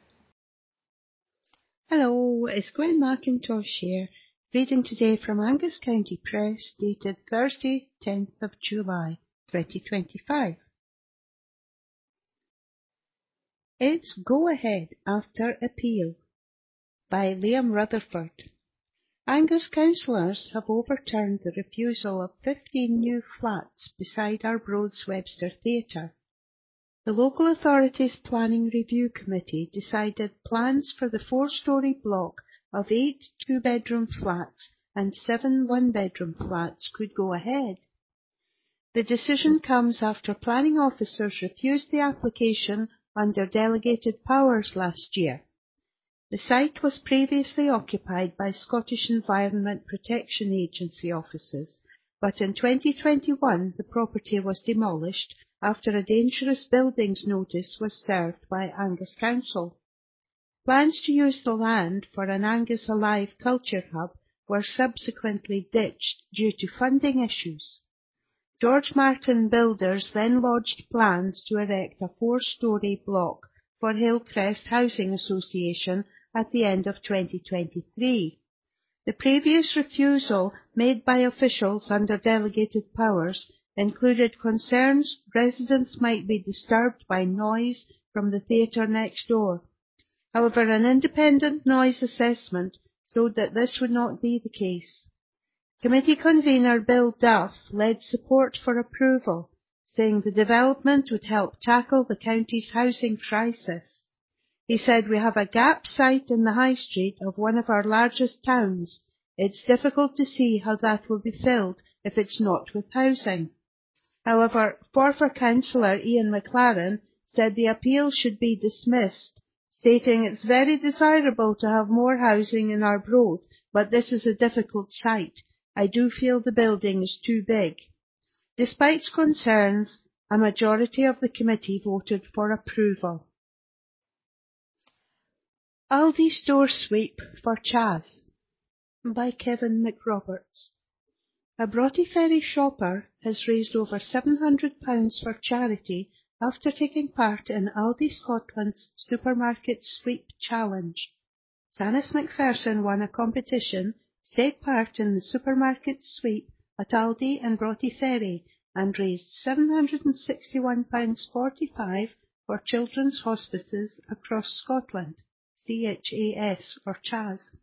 Hello, it's Gwen McIntosh here, reading today from Angus County Press, dated Thursday, tenth of July, twenty twenty-five. It's Go Ahead After Appeal by Liam Rutherford. Angus councillors have overturned the refusal of fifteen new flats beside Arbroath's Webster Theatre. The local authority's Planning Review Committee decided plans for the four-storey block of eight two-bedroom flats and seven one-bedroom flats could go ahead. The decision comes after planning officers refused the application under delegated powers last year. The site was previously occupied by Scottish Environment Protection Agency offices, but in twenty twenty-one the property was demolished after a dangerous buildings notice was served by Angus Council. Plans to use the land for an Angus Alive culture hub were subsequently ditched due to funding issues. George Martin Builders then lodged plans to erect a four-storey block for Hillcrest Housing Association at the end of twenty twenty-three. The previous refusal made by officials under delegated powers included concerns residents might be disturbed by noise from the theatre next door. However, an independent noise assessment showed that this would not be the case. Committee convener Bill Duff led support for approval, saying the development would help tackle the county's housing crisis. He said, "We have a gap site in the high street of one of our largest towns. It's difficult to see how that will be filled if it's not with housing." However, former councillor Ian McLaren said the appeal should be dismissed, stating it's very desirable to have more housing in Arbroath, but this is a difficult site. I do feel the building is too big. Despite concerns, a majority of the committee voted for approval. Aldi Store Sweep for Chaz by Kevin McRoberts. A Broughty Ferry shopper has raised over seven hundred pounds for charity after taking part in Aldi Scotland's Supermarket Sweep Challenge. Janice McPherson won a competition to take part in the Supermarket Sweep at Aldi and Broughty Ferry and raised seven hundred sixty-one pounds forty-five for children's hospices across Scotland, C H A S for Chaz.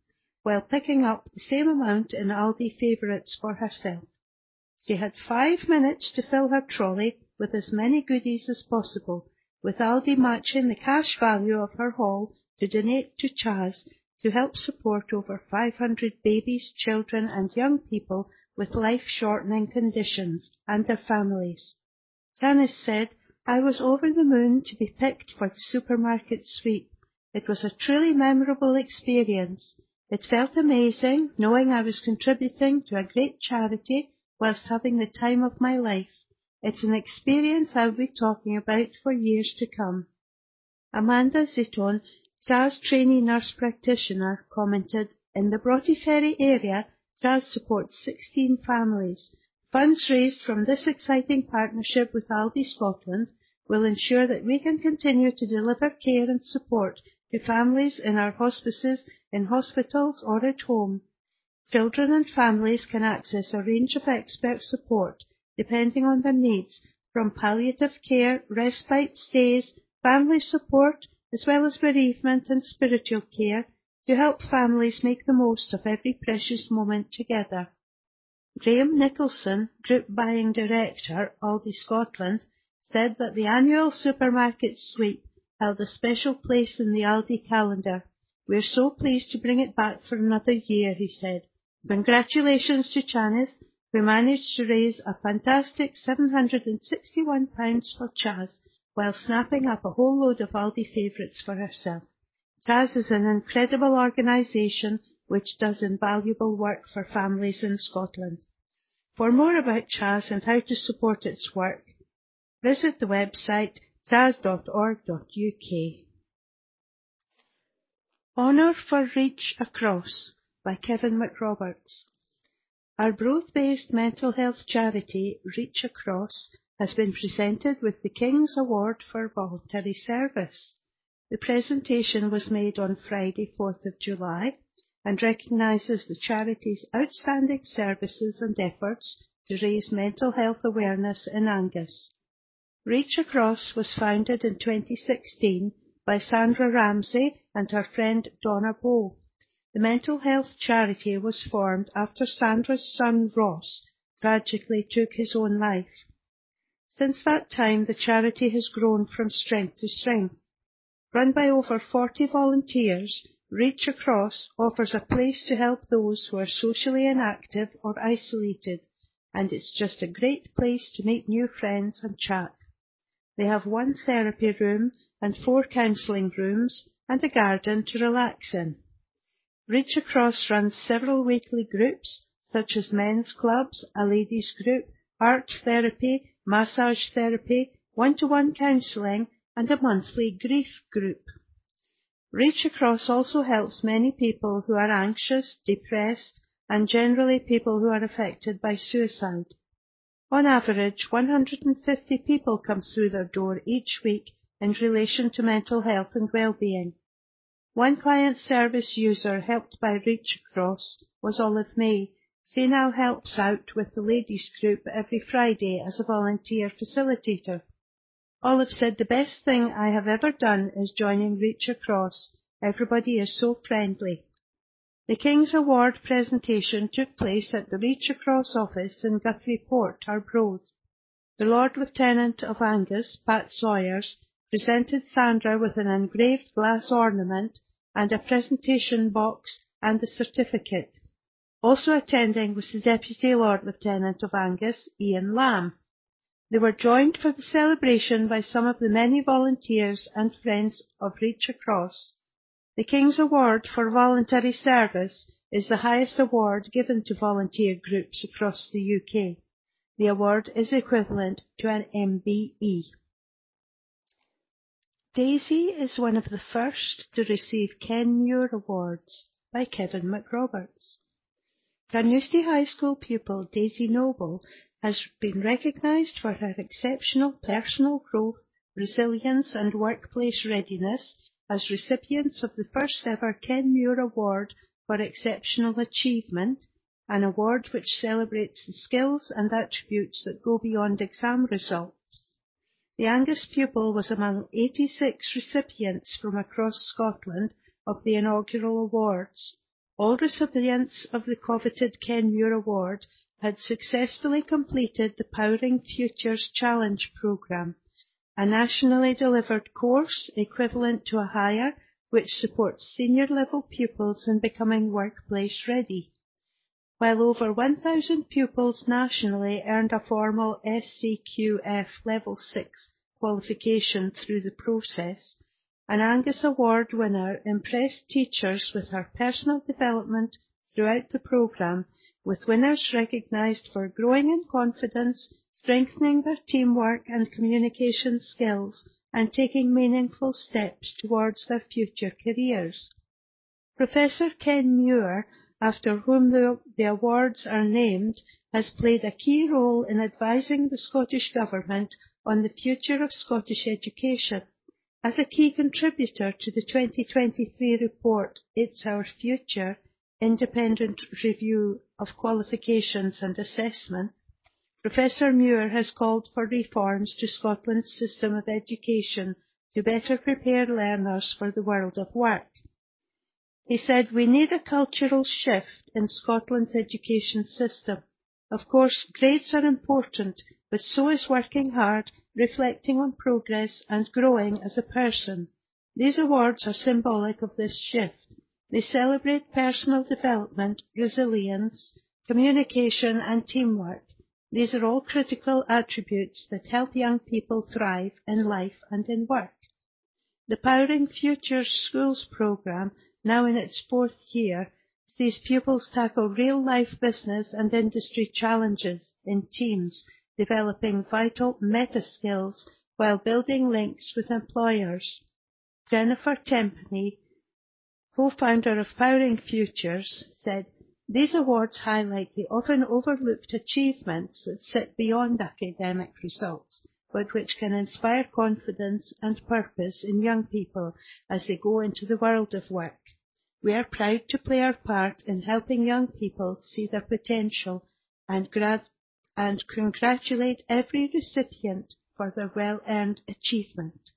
while picking up the same amount in Aldi favourites for herself. She had five minutes to fill her trolley with as many goodies as possible, with Aldi matching the cash value of her haul to donate to Chaz to help support over five hundred babies, children and young people with life-shortening conditions and their families. Janice said, "I was over the moon to be picked for the supermarket sweep. It was a truly memorable experience. It felt amazing knowing I was contributing to a great charity whilst having the time of my life. It's an experience I'll be talking about for years to come." Amanda Zitton, Chaz trainee nurse practitioner, commented, "In the Broughty Ferry area, Chaz supports sixteen families. Funds raised from this exciting partnership with Aldi Scotland will ensure that we can continue to deliver care and support to families in our hospices, in hospitals or at home. Children and families can access a range of expert support depending on their needs, from palliative care, respite stays, family support, as well as bereavement and spiritual care, to help families make the most of every precious moment together." Graham Nicholson, Group Buying Director, Aldi Scotland, said that the annual supermarket sweep held a special place in the Aldi calendar. "We're so pleased to bring it back for another year," he said. "Congratulations to Janice, who managed to raise a fantastic seven hundred sixty-one pounds for Chaz, while snapping up a whole load of Aldi favourites for herself. Chaz is an incredible organisation which does invaluable work for families in Scotland. For more about Chaz and how to support its work, visit the website chaz dot org dot U K. Honour for Reach Across by Kevin McRoberts. Arbroath-based mental health charity Reach Across has been presented with the King's Award for Voluntary Service. The presentation was made on Friday, fourth of July, and recognises the charity's outstanding services and efforts to raise mental health awareness in Angus. Reach Across was founded in twenty sixteen by Sandra Ramsey and her friend Donna Bowe. The mental health charity was formed after Sandra's son Ross tragically took his own life. Since that time, the charity has grown from strength to strength. Run by over forty volunteers, Reach Across offers a place to help those who are socially inactive or isolated, and it's just a great place to make new friends and chat. They have one therapy room and four counselling rooms and a garden to relax in. Reach Across runs several weekly groups, such as men's clubs, a ladies group, art therapy, massage therapy, one-to-one counselling, and a monthly grief group. Reach Across also helps many people who are anxious, depressed, and generally people who are affected by suicide. On average, one hundred fifty people come through their door each week in relation to mental health and well-being. One client service user helped by Reach Across was Olive May. She now helps out with the ladies group every Friday as a volunteer facilitator. Olive said, "The best thing I have ever done is joining Reach Across. Everybody is so friendly." The King's Award presentation took place at the Reach Across office in Guthrie Port, Arbroath. The Lord Lieutenant of Angus, Pat Sawyers, presented Sandra with an engraved glass ornament and a presentation box and a certificate. Also attending was the Deputy Lord Lieutenant of Angus, Ian Lamb. They were joined for the celebration by some of the many volunteers and friends of Reach Across. The King's Award for Voluntary Service is the highest award given to volunteer groups across the U K. The award is equivalent to an M B E. Daisy is one of the first to receive Ken Muir Awards by Kevin McRoberts. Carnoustie High School pupil Daisy Noble has been recognised for her exceptional personal growth, resilience and workplace readiness as recipients of the first ever Ken Muir Award for Exceptional Achievement, an award which celebrates the skills and attributes that go beyond exam results. The Angus pupil was among eighty-six recipients from across Scotland of the inaugural awards. All recipients of the coveted Ken Muir Award had successfully completed the Powering Futures Challenge programme, a nationally delivered course equivalent to a higher which supports senior-level pupils in becoming workplace ready. While over one thousand pupils nationally earned a formal S C Q F Level six qualification through the process, an Angus Award winner impressed teachers with her personal development throughout the programme, with winners recognised for growing in confidence, strengthening their teamwork and communication skills, and taking meaningful steps towards their future careers. Professor Ken Muir, after whom the, the awards are named, has played a key role in advising the Scottish Government on the future of Scottish education. As a key contributor to the twenty twenty-three report, It's Our Future, Independent Review of Qualifications and Assessment, Professor Muir has called for reforms to Scotland's system of education to better prepare learners for the world of work. He said, "We need a cultural shift in Scotland's education system. Of course, grades are important, but so is working hard, reflecting on progress and growing as a person. These awards are symbolic of this shift. They celebrate personal development, resilience, communication and teamwork. These are all critical attributes that help young people thrive in life and in work." The Powering Futures Schools programme, now in its fourth year, sees pupils tackle real-life business and industry challenges in teams, developing vital meta-skills while building links with employers. Jennifer Tempany, co-founder of Powering Futures, said, "These awards highlight the often overlooked achievements that sit beyond academic results, but which can inspire confidence and purpose in young people as they go into the world of work. We are proud to play our part in helping young people see their potential and, gra- and congratulate every recipient for their well-earned achievement."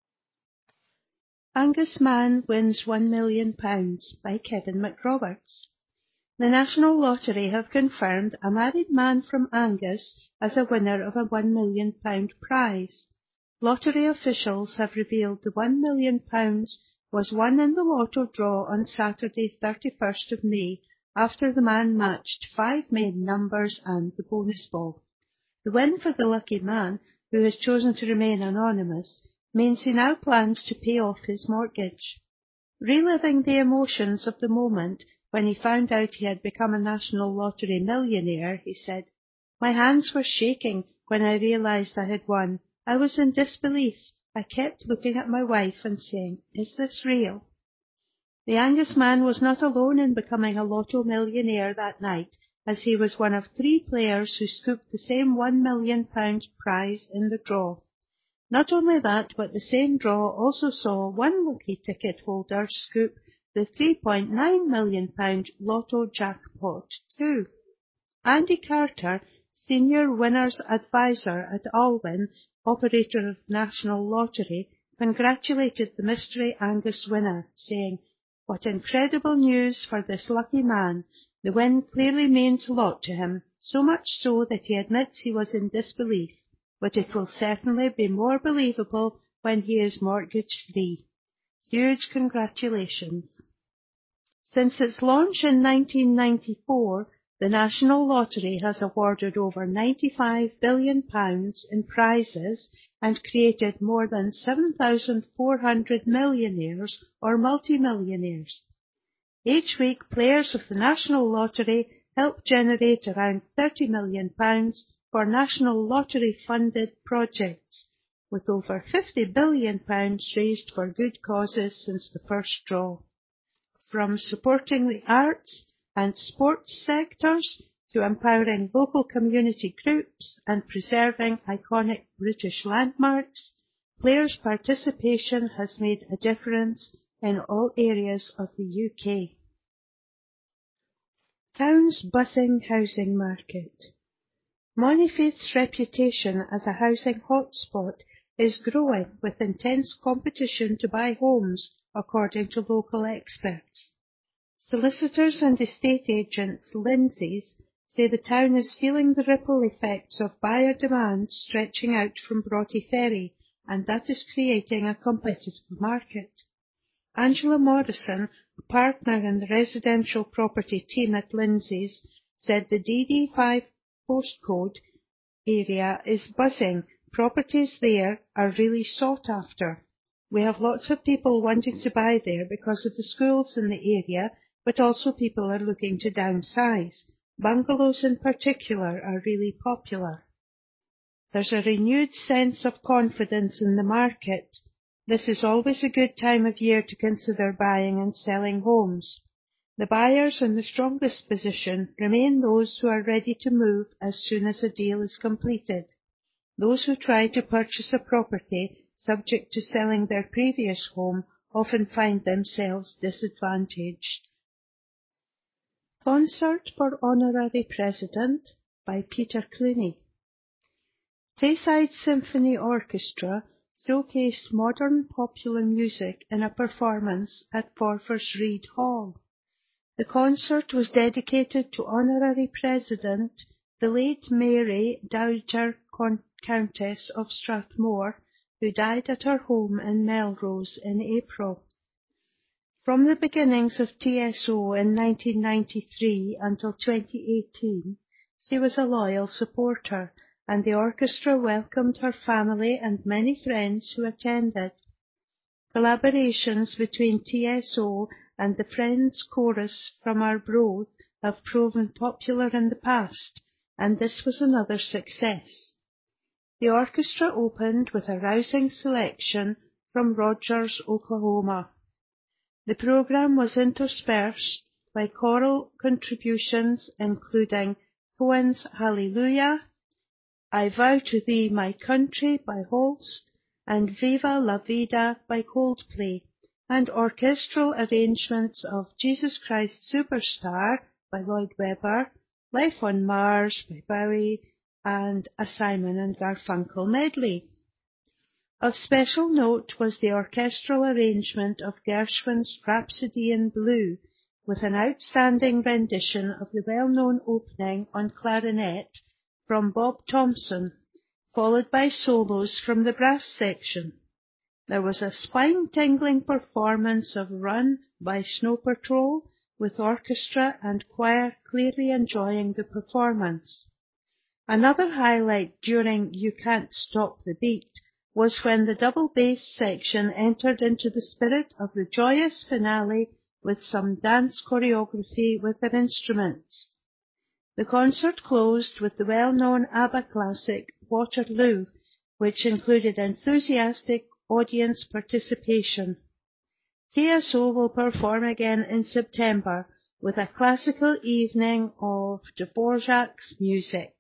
Angus Man Wins one million pounds by Kevin McRoberts. The National Lottery have confirmed a married man from Angus as a winner of a one million pounds prize. Lottery officials have revealed the one million pounds was won in the lotto draw on Saturday, thirty-first of May, after the man matched five main numbers and the bonus ball. The win for the lucky man, who has chosen to remain anonymous, means he now plans to pay off his mortgage. Reliving the emotions of the moment when he found out he had become a National Lottery millionaire, he said, "My hands were shaking when I realised I had won. I was in disbelief. I kept looking at my wife and saying, 'Is this real?'" The Angus man was not alone in becoming a lotto millionaire that night, as he was one of three players who scooped the same one million pounds prize in the draw. Not only that, but the same draw also saw one lucky ticket holder scoop the three point nine million pounds lotto jackpot too. Andy Carter, Senior Winners Advisor at Alwyn, operator of the National Lottery, congratulated the Mystery Angus winner, saying, "What incredible news for this lucky man. The win clearly means a lot to him, so much so that he admits he was in disbelief, but it will certainly be more believable when he is mortgage-free. Huge congratulations." Since its launch in nineteen ninety-four, the National Lottery has awarded over ninety-five billion pounds in prizes and created more than seven thousand four hundred millionaires or multimillionaires. Each week, players of the National Lottery help generate around thirty million pounds for National Lottery-funded projects, with over fifty billion pounds raised for good causes since the first draw. From supporting the arts and sports sectors to empowering local community groups and preserving iconic British landmarks, players' participation has made a difference in all areas of the U K. Town's buzzing housing market. Monifaith's reputation as a housing hotspot is growing with intense competition to buy homes, according to local experts. Solicitors and estate agents Lindsay's say the town is feeling the ripple effects of buyer demand stretching out from Broughty Ferry, and that is creating a competitive market. Angela Morrison, a partner in the residential property team at Lindsay's, said the D D five postcode area is buzzing. Properties there are really sought after. We have lots of people wanting to buy there because of the schools in the area, but also people are looking to downsize. Bungalows in particular are really popular. There's a renewed sense of confidence in the market. This is always a good time of year to consider buying and selling homes. The buyers in the strongest position remain those who are ready to move as soon as a deal is completed. Those who try to purchase a property subject to selling their previous home often find themselves disadvantaged. Concert for Honorary President by Peter Clooney. Tayside Symphony Orchestra showcased modern popular music in a performance at Forfars Reid Hall. The concert was dedicated to Honorary President, the late Mary Dowager Countess of Strathmore, who died at her home in Melrose in April. From the beginnings of T S O in nineteen ninety-three until twenty eighteen, she was a loyal supporter, and the orchestra welcomed her family and many friends who attended. Collaborations between T S O and the Friends Chorus from Arbroath have proven popular in the past, and this was another success. The orchestra opened with a rousing selection from Rogers, Oklahoma. The program was interspersed by choral contributions including Cohen's Hallelujah, I Vow to Thee My Country by Holst, and Viva la Vida by Coldplay, and orchestral arrangements of Jesus Christ Superstar by Lloyd Webber, Life on Mars by Bowie, and a Simon and Garfunkel medley. Of special note was the orchestral arrangement of Gershwin's Rhapsody in Blue, with an outstanding rendition of the well-known opening on clarinet from Bob Thompson, followed by solos from the brass section. There was a spine-tingling performance of Run by Snow Patrol, with orchestra and choir clearly enjoying the performance. Another highlight during You Can't Stop the Beat was when the double bass section entered into the spirit of the joyous finale with some dance choreography with their instruments. The concert closed with the well-known ABBA classic Waterloo, which included enthusiastic audience participation. T S O will perform again in September with a classical evening of Dvorak's music.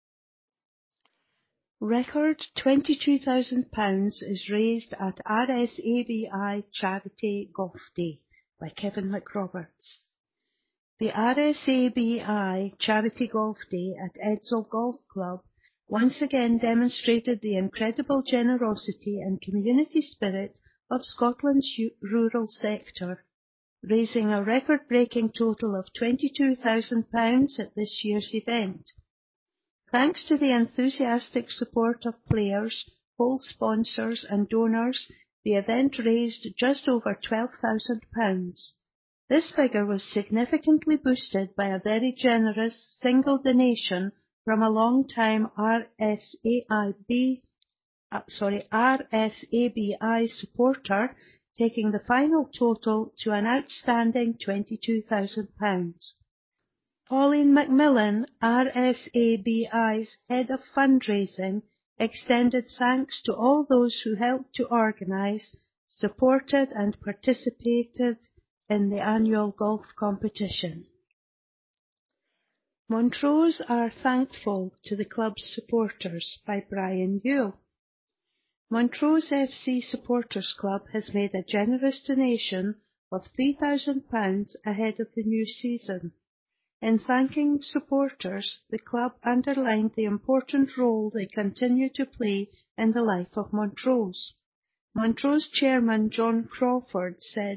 Record twenty-two thousand pounds is raised at R S A B I Charity Golf Day by Kevin McRoberts. The R S A B I Charity Golf Day at Edsall Golf Club once again demonstrated the incredible generosity and community spirit of Scotland's rural sector, raising a record-breaking total of twenty-two thousand pounds at this year's event. Thanks to the enthusiastic support of players, hole sponsors and donors, the event raised just over twelve thousand pounds. This figure was significantly boosted by a very generous single donation from a long-time R S A B, uh, sorry, R S A B I supporter, taking the final total to an outstanding twenty-two thousand pounds. Pauline Macmillan, R S A B I's head of fundraising, extended thanks to all those who helped to organise, supported and participated in the annual golf competition. Montrose are thankful to the club's supporters by Brian Yule. Montrose F C Supporters Club has made a generous donation of three thousand pounds ahead of the new season. In thanking supporters, the club underlined the important role they continue to play in the life of Montrose. Montrose chairman John Crawford said,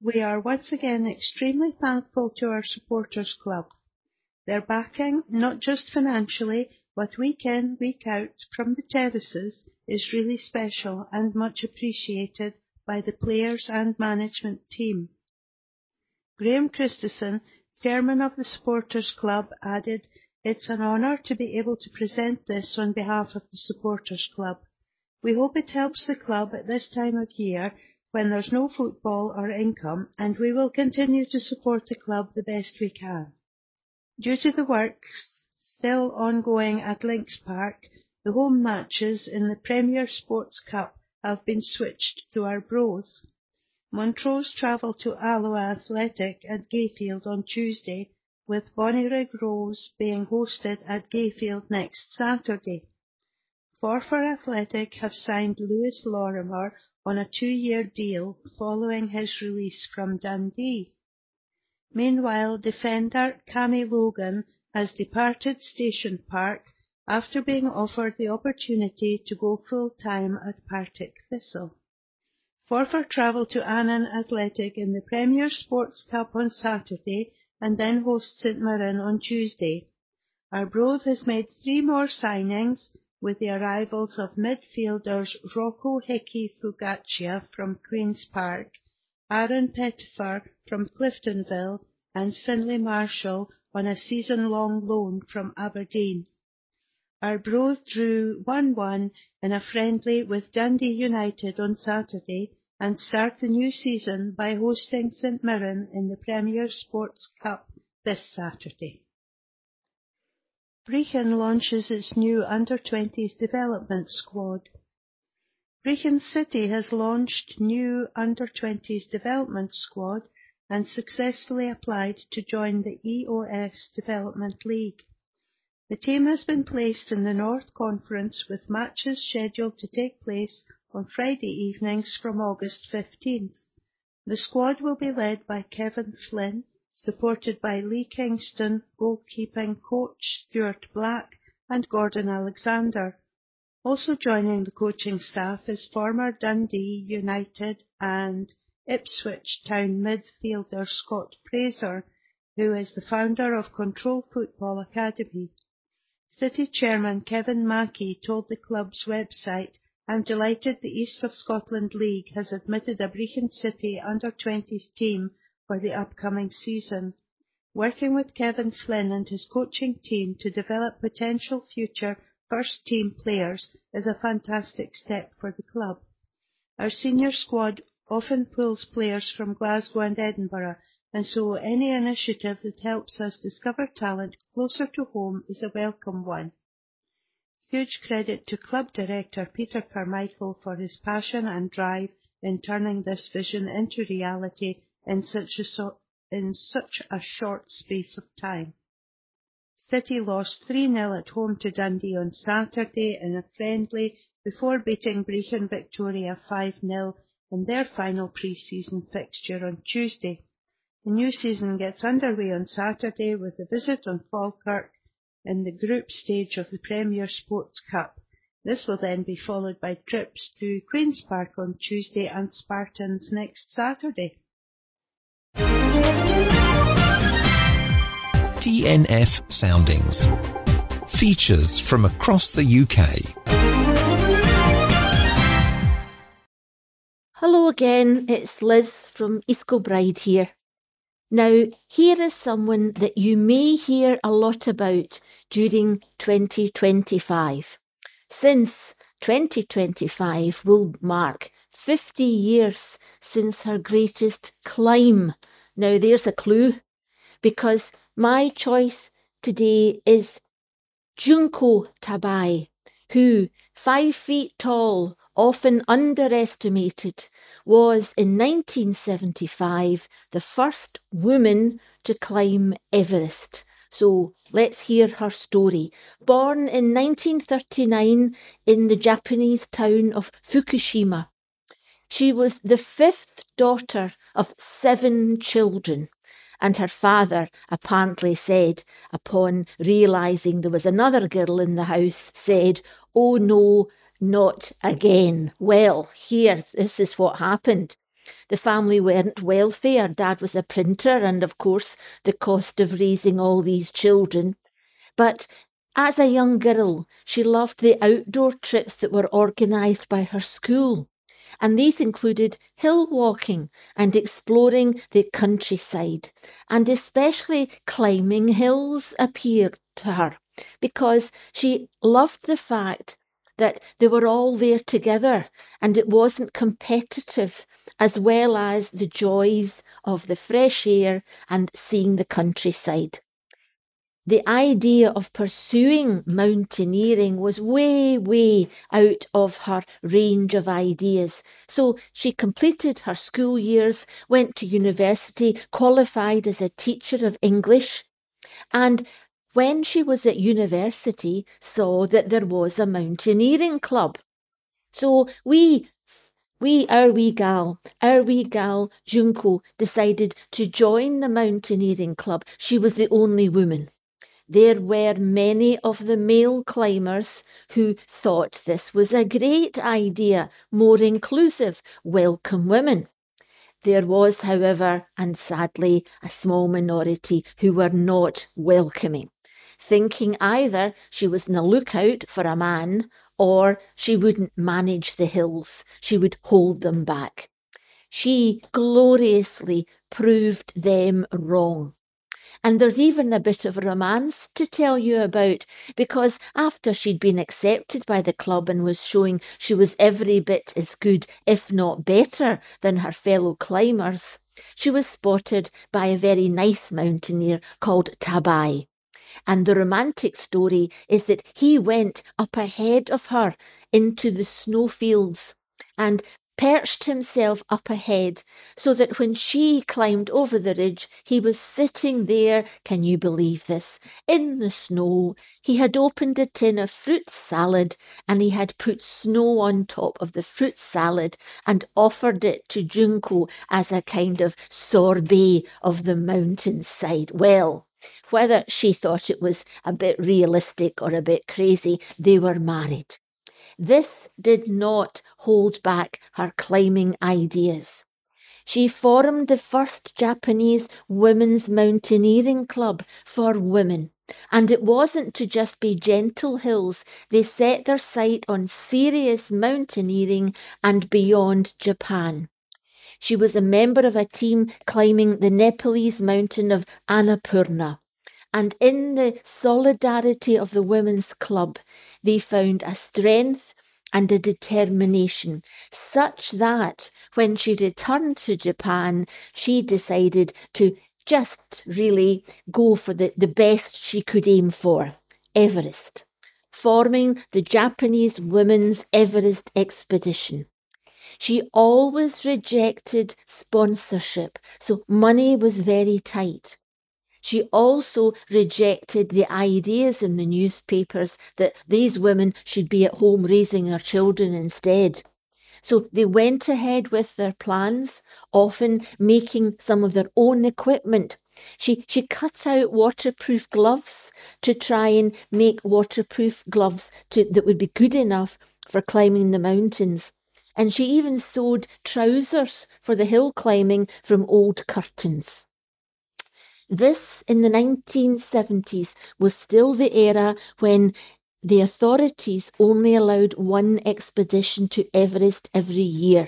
we are once again extremely thankful to our supporters club. Their backing, not just financially, but week in, week out from the terraces, is really special and much appreciated by the players and management team. Graham Christensen, chairman of the supporters club, added, "It's an honour to be able to present this on behalf of the supporters club. We hope it helps the club at this time of year when there's no football or income, and we will continue to support the club the best we can." Due to the works still ongoing at Links Park, the home matches in the Premier Sports Cup have been switched to Arbroath. Montrose travel to Alloa Athletic at Gayfield on Tuesday, with Bonnyrigg Rose being hosted at Gayfield next Saturday. Forfar Athletic have signed Lewis Lorimer on a two-year deal following his release from Dundee. Meanwhile, defender Cammy Logan has departed Station Park after being offered the opportunity to go full-time at Partick Thistle. Forfar travel to Annan Athletic in the Premier Sports Cup on Saturday and then host St Mirren on Tuesday. Arbroath has made three more signings with the arrivals of midfielders Rocco Hickey Fugaccia from Queen's Park, Aaron Pettifer from Cliftonville and Finlay Marshall on a season-long loan from Aberdeen. Arbroath drew one one in a friendly with Dundee United on Saturday and start the new season by hosting St Mirren in the Premier Sports Cup this Saturday. Brechin launches its new under twenties development squad. Brechin City has launched new under twenties development squad and successfully applied to join the E O S Development League. The team has been placed in the North Conference with matches scheduled to take place on Friday evenings from August fifteenth. The squad will be led by Kevin Flynn, supported by Lee Kingston, goalkeeping coach Stuart Black and Gordon Alexander. Also joining the coaching staff is former Dundee United and Ipswich Town midfielder Scott Fraser, who is the founder of Control Football Academy. City Chairman Kevin Mackey told the club's website, "I'm delighted the East of Scotland League has admitted a Brechin City under twenties team for the upcoming season. Working with Kevin Flynn and his coaching team to develop potential future first-team players is a fantastic step for the club. Our senior squad often pulls players from Glasgow and Edinburgh, and so any initiative that helps us discover talent closer to home is a welcome one." Huge credit to club director Peter Carmichael for his passion and drive in turning this vision into reality in such a, so, in such a short space of time. City lost three nil at home to Dundee on Saturday in a friendly before beating Brechin Victoria five nil in their final pre-season fixture on Tuesday. The new season gets underway on Saturday with a visit on Falkirk in the group stage of the Premier Sports Cup. This will then be followed by trips to Queen's Park on Tuesday and Spartans next Saturday. T N F Soundings. Features from across the U K. Hello again, it's Liz from East Kilbride here. Now, here is someone that you may hear a lot about during twenty twenty-five. Since twenty twenty-five will mark fifty years since her greatest climb. Now, there's a clue, because my choice today is Junko Tabai, who, five feet tall, often underestimated, was in nineteen seventy-five the first woman to climb Everest. So let's hear her story. Born in nineteen thirty-nine in the Japanese town of Fukushima, she was the fifth daughter of seven children, and her father apparently said, upon realising there was another girl in the house, said, "Oh no, not again." Well, here, this is what happened. The family weren't wealthy. Her dad was a printer, and of course the cost of raising all these children. But as a young girl, she loved the outdoor trips that were organised by her school. And these included hill walking and exploring the countryside, and especially climbing hills appealed to her because she loved the fact that they were all there together and it wasn't competitive, as well as the joys of the fresh air and seeing the countryside. The idea of pursuing mountaineering was way, way out of her range of ideas. So she completed her school years, went to university, qualified as a teacher of English, and when she was at university, saw that there was a mountaineering club. So we We, our wee gal, our wee gal, Junko, decided to join the mountaineering club. She was the only woman. There were many of the male climbers who thought this was a great idea, more inclusive, welcome women. There was, however, and sadly, a small minority who were not welcoming, thinking either she was on the lookout for a man or she wouldn't manage the hills, she would hold them back. She gloriously proved them wrong. And there's even a bit of romance to tell you about, because after she'd been accepted by the club and was showing she was every bit as good, if not better, than her fellow climbers, she was spotted by a very nice mountaineer called Tabai. And the romantic story is that he went up ahead of her into the snowfields and perched himself up ahead so that when she climbed over the ridge, he was sitting there, can you believe this, in the snow. He had opened a tin of fruit salad and he had put snow on top of the fruit salad and offered it to Junko as a kind of sorbet of the mountainside. Well, whether she thought it was a bit realistic or a bit crazy, they were married. This did not hold back her climbing ideas. She formed the first Japanese women's mountaineering club for women. And it wasn't to just be gentle hills. They set their sight on serious mountaineering and beyond Japan. She was a member of a team climbing the Nepalese mountain of Annapurna. And in the solidarity of the women's club, they found a strength and a determination, such that when she returned to Japan, she decided to just really go for the, the best she could aim for, Everest, forming the Japanese Women's Everest Expedition. She always rejected sponsorship, so money was very tight. She also rejected the ideas in the newspapers that these women should be at home raising their children instead. So they went ahead with their plans, often making some of their own equipment. She, she cut out waterproof gloves to try and make waterproof gloves to, that would be good enough for climbing the mountains. And she even sewed trousers for the hill climbing from old curtains. This, in the nineteen seventies, was still the era when the authorities only allowed one expedition to Everest every year.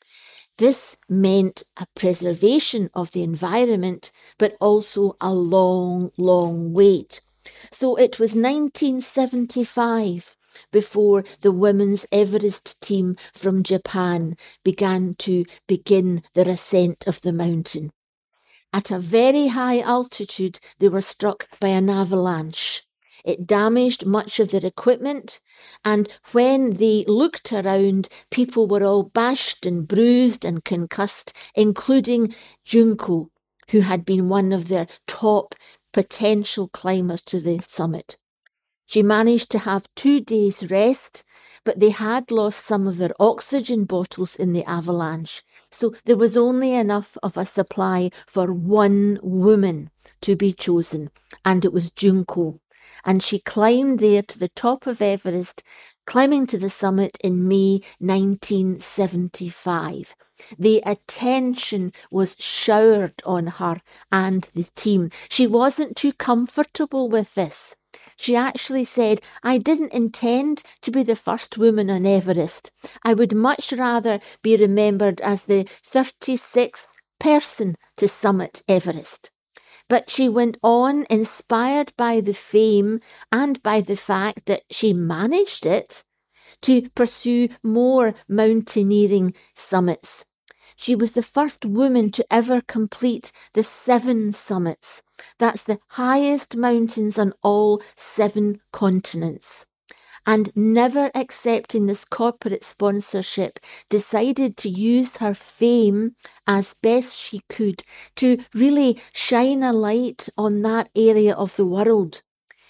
This meant a preservation of the environment, but also a long, long wait. So it was nineteen seventy-five before the Women's Everest team from Japan began to begin their ascent of the mountain. At a very high altitude, they were struck by an avalanche. It damaged much of their equipment, and when they looked around, people were all bashed and bruised and concussed, including Junko, who had been one of their top potential climbers to the summit. She managed to have two days' rest, but they had lost some of their oxygen bottles in the avalanche. So there was only enough of a supply for one woman to be chosen, and it was Junko. And she climbed there to the top of Everest, climbing to the summit in May nineteen seventy-five. The attention was showered on her and the team. She wasn't too comfortable with this. She actually said, I didn't intend to be the first woman on Everest. I would much rather be remembered as the thirty-sixth person to summit Everest. But she went on, inspired by the fame and by the fact that she managed it, to pursue more mountaineering summits. She was the first woman to ever complete the seven summits. That's the highest mountains on all seven continents. And never accepting this corporate sponsorship, decided to use her fame as best she could to really shine a light on that area of the world.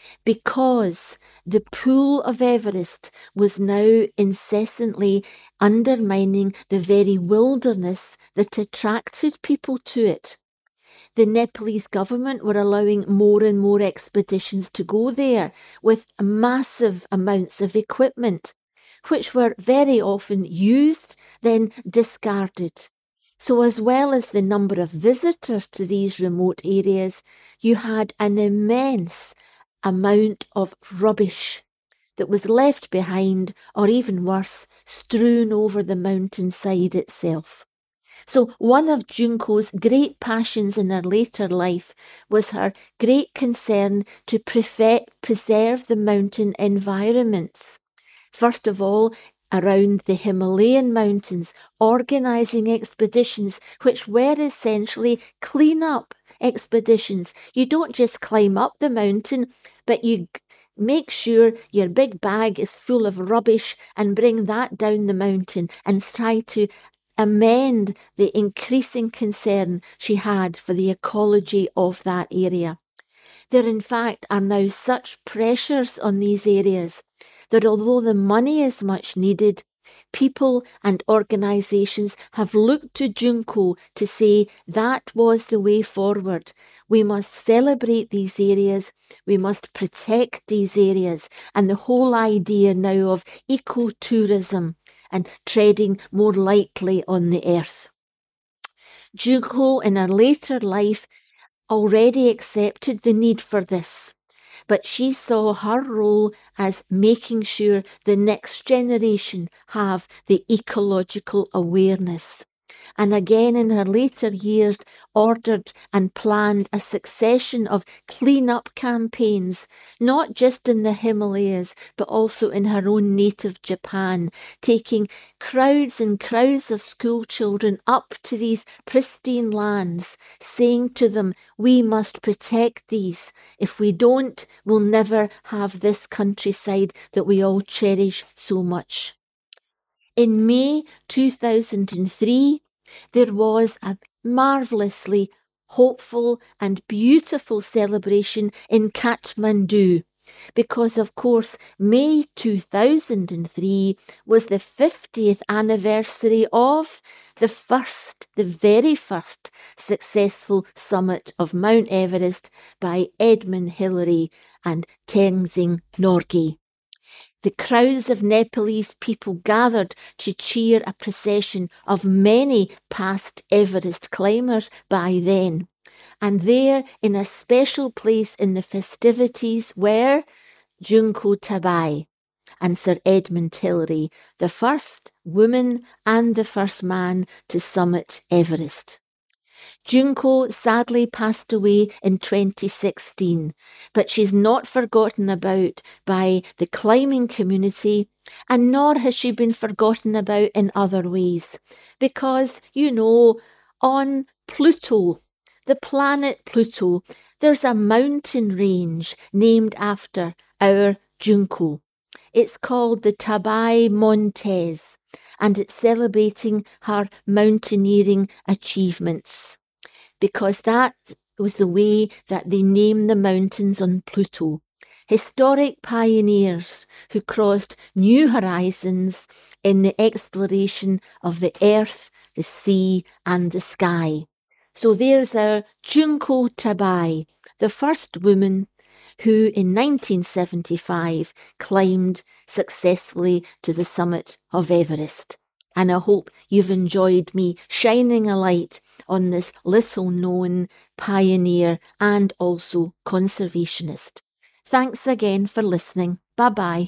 Because the pool of Everest was now incessantly undermining the very wilderness that attracted people to it. The Nepalese government were allowing more and more expeditions to go there with massive amounts of equipment, which were very often used, then discarded. So as well as the number of visitors to these remote areas, you had an immense amount of rubbish that was left behind, or even worse, strewn over the mountainside itself. So one of Junko's great passions in her later life was her great concern to prefe- preserve the mountain environments. First of all, around the Himalayan mountains, organising expeditions which were essentially clean-up expeditions. You don't just climb up the mountain, but you make sure your big bag is full of rubbish and bring that down the mountain and try to amend the increasing concern she had for the ecology of that area. There, in fact, are now such pressures on these areas that although the money is much needed, people and organisations have looked to Junko to say that was the way forward. We must celebrate these areas, we must protect these areas, and the whole idea now of ecotourism and treading more lightly on the earth. Junko, in her later life, already accepted the need for this, but she saw her role as making sure the next generation have the ecological awareness. And again in her later years ordered and planned a succession of clean-up campaigns, not just in the Himalayas, but also in her own native Japan, taking crowds and crowds of school children up to these pristine lands, saying to them, we must protect these. If we don't, we'll never have this countryside that we all cherish so much. In May two thousand three, there was a marvellously hopeful and beautiful celebration in Kathmandu, because of course May two thousand three was the fiftieth anniversary of the first, the very first successful summit of Mount Everest by Edmund Hillary and Tenzing Norgay. The crowds of Nepalese people gathered to cheer a procession of many past Everest climbers by then. And there, in a special place in the festivities, were Junko Tabaj and Sir Edmund Hillary, the first woman and the first man to summit Everest. Junko sadly passed away in twenty sixteen, but she's not forgotten about by the climbing community, and nor has she been forgotten about in other ways, because, you know, on Pluto, the planet Pluto, there's a mountain range named after our Junko. It's called the Tabaj Montes, and it's celebrating her mountaineering achievements, because that was the way that they name the mountains on Pluto. Historic pioneers who crossed new horizons in the exploration of the earth, the sea and the sky. So there's our Junko Tabaj, the first woman who in nineteen seventy-five climbed successfully to the summit of Everest. And I hope you've enjoyed me shining a light on this little known pioneer and also conservationist. Thanks again for listening. Bye-bye.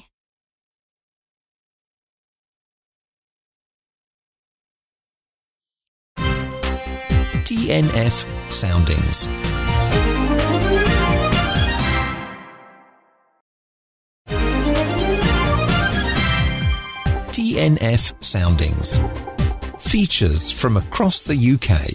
T N F Soundings. T N F Soundings. Features from across the U K.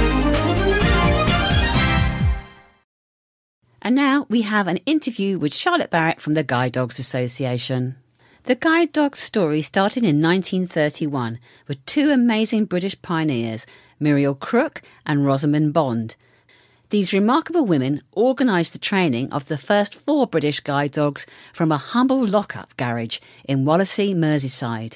And now we have an interview with Charlotte Barrett from the Guide Dogs Association. The Guide Dogs story started in nineteen thirty-one with two amazing British pioneers, Muriel Crook and Rosamund Bond. These remarkable women organised the training of the first four British guide dogs from a humble lock-up garage in Wallasey, Merseyside.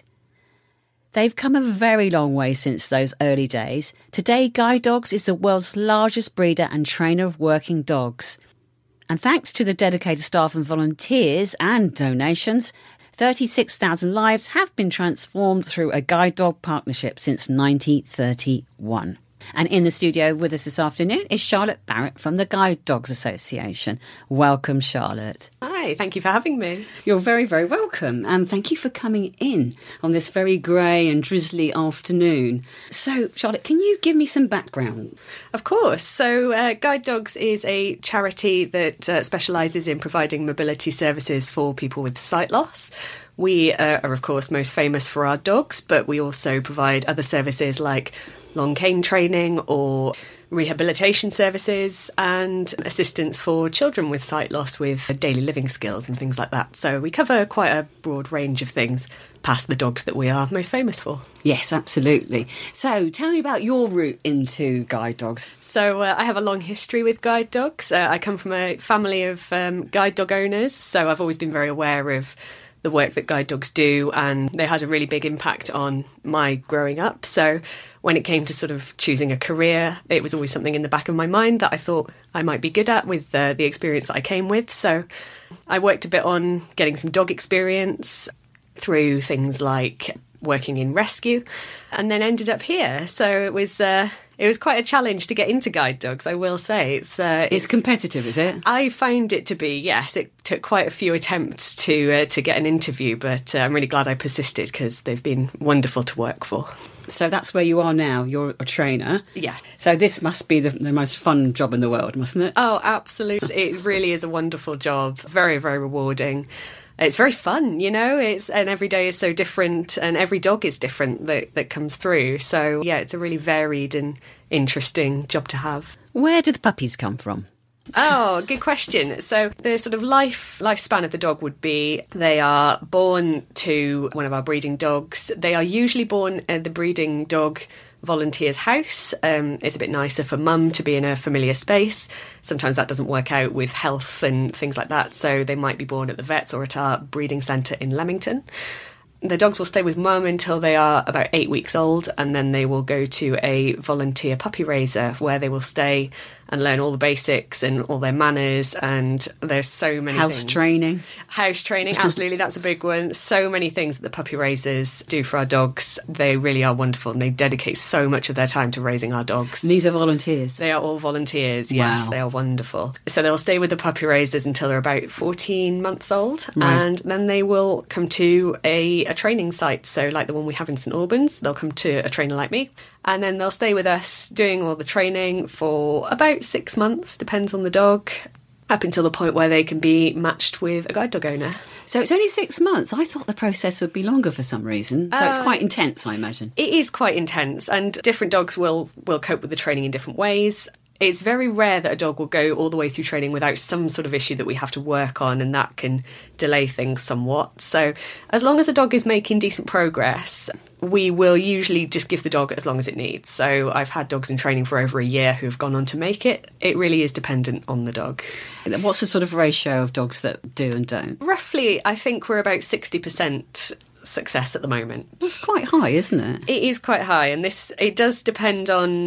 They've come a very long way since those early days. Today, Guide Dogs is the world's largest breeder and trainer of working dogs. And thanks to the dedicated staff and volunteers and donations, thirty-six thousand lives have been transformed through a guide dog partnership since nineteen thirty-one. And in the studio with us this afternoon is Charlotte Barrett from the Guide Dogs Association. Welcome, Charlotte. Hi, thank you for having me. You're very, very welcome. And thank you for coming in on this very grey and drizzly afternoon. So, Charlotte, can you give me some background? Of course. So, uh, Guide Dogs is a charity that uh, specialises in providing mobility services for people with sight loss. We uh, are, of course, most famous for our dogs, but we also provide other services like long cane training or rehabilitation services and assistance for children with sight loss with daily living skills and things like that. So we cover quite a broad range of things past the dogs that we are most famous for. Yes, absolutely. So tell me about your route into guide dogs. So uh, I have a long history with guide dogs. Uh, I come from a family of um, guide dog owners, so I've always been very aware of the work that guide dogs do, and they had a really big impact on my growing up. So when it came to sort of choosing a career, it was always something in the back of my mind that I thought I might be good at with uh, the experience that I came with. So I worked a bit on getting some dog experience through things like working in rescue, and then ended up here. So it was uh, it was quite a challenge to get into guide dogs, I will say. It's uh, it's, it's competitive, is it? I find it to be, yes. It took quite a few attempts to uh, to get an interview, but uh, I'm really glad I persisted because they've been wonderful to work for. So that's where you are now. You're a trainer. Yeah. So this must be the, the most fun job in the world, mustn't it? Oh, absolutely. It really is a wonderful job. Very, very rewarding. It's very fun, you know, it's and every day is so different and every dog is different that, that comes through. So, yeah, it's a really varied and interesting job to have. Where do the puppies come from? Oh, good question. So the sort of life lifespan of the dog would be they are born to one of our breeding dogs. They are usually born at the breeding dog volunteer's house. Um, it's a bit nicer for mum to be in a familiar space. Sometimes that doesn't work out with health and things like that, so they might be born at the vets or at our breeding centre in Leamington. The dogs will stay with mum until they are about eight weeks old, and then they will go to a volunteer puppy raiser where they will stay and learn all the basics and all their manners, and there's so many House things. training. House training, absolutely, that's a big one. So many things that the puppy raisers do for our dogs. They really are wonderful, and they dedicate so much of their time to raising our dogs. And these are volunteers? They are all volunteers, yes, wow. They are wonderful. So they'll stay with the puppy raisers until they're about fourteen months old, right. And then they will come to a, a training site, so like the one we have in St Albans, they'll come to a trainer like me, and then they'll stay with us doing all the training for about six months, depends on the dog, up until the point where they can be matched with a guide dog owner. So it's only six months. I thought the process would be longer for some reason. So uh, it's quite intense, I imagine. It is quite intense, and different dogs will, will cope with the training in different ways. It's very rare that a dog will go all the way through training without some sort of issue that we have to work on, and that can delay things somewhat. So as long as the dog is making decent progress, we will usually just give the dog as long as it needs. So I've had dogs in training for over a year who have gone on to make it. It really is dependent on the dog. What's the sort of ratio of dogs that do and don't? Roughly, I think we're about sixty percent success at the moment. That's quite high, isn't it? It is quite high, and this it does depend on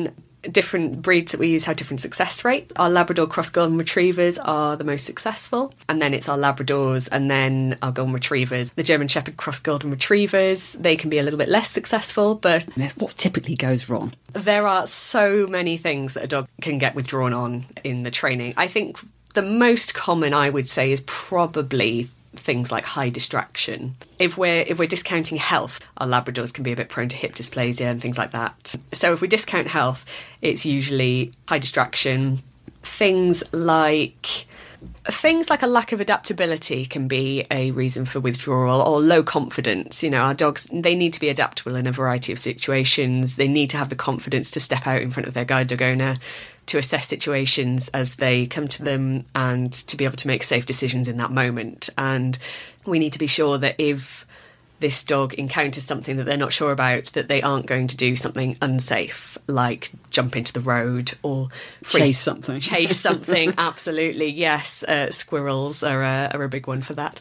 different breeds that we use have different success rates. Our Labrador Cross Golden Retrievers are the most successful, and then it's our Labradors and then our Golden Retrievers. The German Shepherd Cross Golden Retrievers, they can be a little bit less successful, but what typically goes wrong? There are so many things that a dog can get withdrawn on in the training. I think the most common, I would say, is probably things like high distraction. If we're if we're discounting health, our Labradors can be a bit prone to hip dysplasia and things like that. So if we discount health, it's usually high distraction. Things like things like a lack of adaptability can be a reason for withdrawal, or low confidence. You know, our dogs, they need to be adaptable in a variety of situations. They need to have the confidence to step out in front of their guide dog owner, to assess situations as they come to them, and to be able to make safe decisions in that moment. And we need to be sure that if this dog encounters something that they're not sure about, that they aren't going to do something unsafe, like jump into the road or free- chase something. Chase something, absolutely, yes. Uh, squirrels are a, are a big one for that.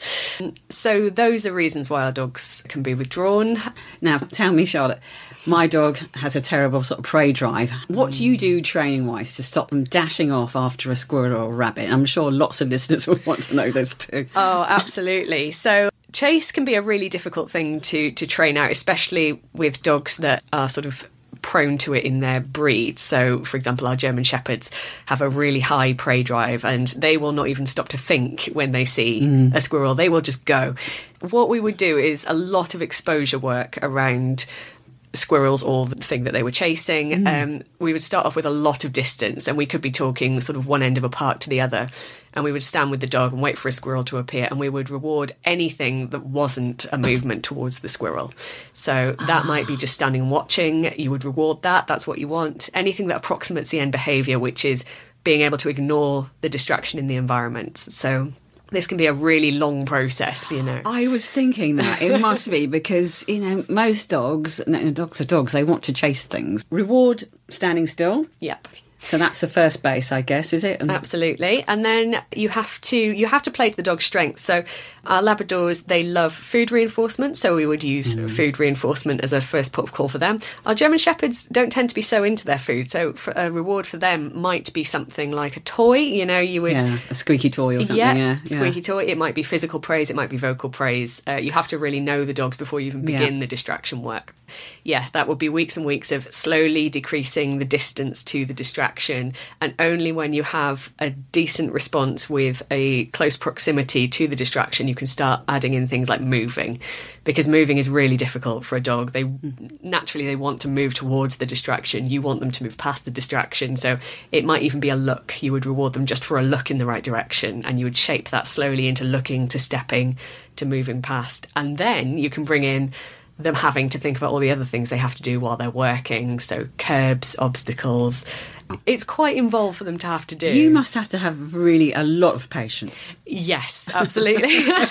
So those are reasons why our dogs can be withdrawn. Now, tell me, Charlotte, my dog has a terrible sort of prey drive. What do you do training-wise to stop them dashing off after a squirrel or a rabbit? I'm sure lots of listeners would want to know this too. Oh, absolutely. So chase can be a really difficult thing to, to train out, especially with dogs that are sort of prone to it in their breed. So, for example, our German Shepherds have a really high prey drive, and they will not even stop to think when they see mm. a squirrel. They will just go. What we would do is a lot of exposure work around squirrels or the thing that they were chasing. Mm. Um, we would start off with a lot of distance, and we could be talking sort of one end of a park to the other, and we would stand with the dog and wait for a squirrel to appear, and we would reward anything that wasn't a movement towards the squirrel. So that ah. might be just standing and watching. You would reward that. That's what you want. Anything that approximates the end behaviour, which is being able to ignore the distraction in the environment. So this can be a really long process, you know. I was thinking that. It must be because, you know, most dogs, no, dogs are dogs, they want to chase things. Reward standing still. Yep. So that's the first base, I guess, is it? And absolutely. And then you have to you have to play to the dog's strengths. So our Labradors, they love food reinforcement, so we would use mm. food reinforcement as a first port of call for them. Our German Shepherds don't tend to be so into their food, so for a reward for them might be something like a toy. You know, you would... Yeah, a squeaky toy or something, yeah. yeah. Squeaky yeah. toy. It might be physical praise, it might be vocal praise. Uh, you have to really know the dogs before you even begin yeah. the distraction work. Yeah, that would be weeks and weeks of slowly decreasing the distance to the distraction, and only when you have a decent response with a close proximity to the distraction, you can start adding in things like moving, because moving is really difficult for a dog. They naturally they want to move towards the distraction. You want them to move past the distraction, so it might even be a look. You would reward them just for a look in the right direction, and you would shape that slowly into looking to stepping to moving past, and then you can bring in them having to think about all the other things they have to do while they're working, so curbs, obstacles. It's quite involved for them to have to do. You must have to have really a lot of patience. Yes, absolutely.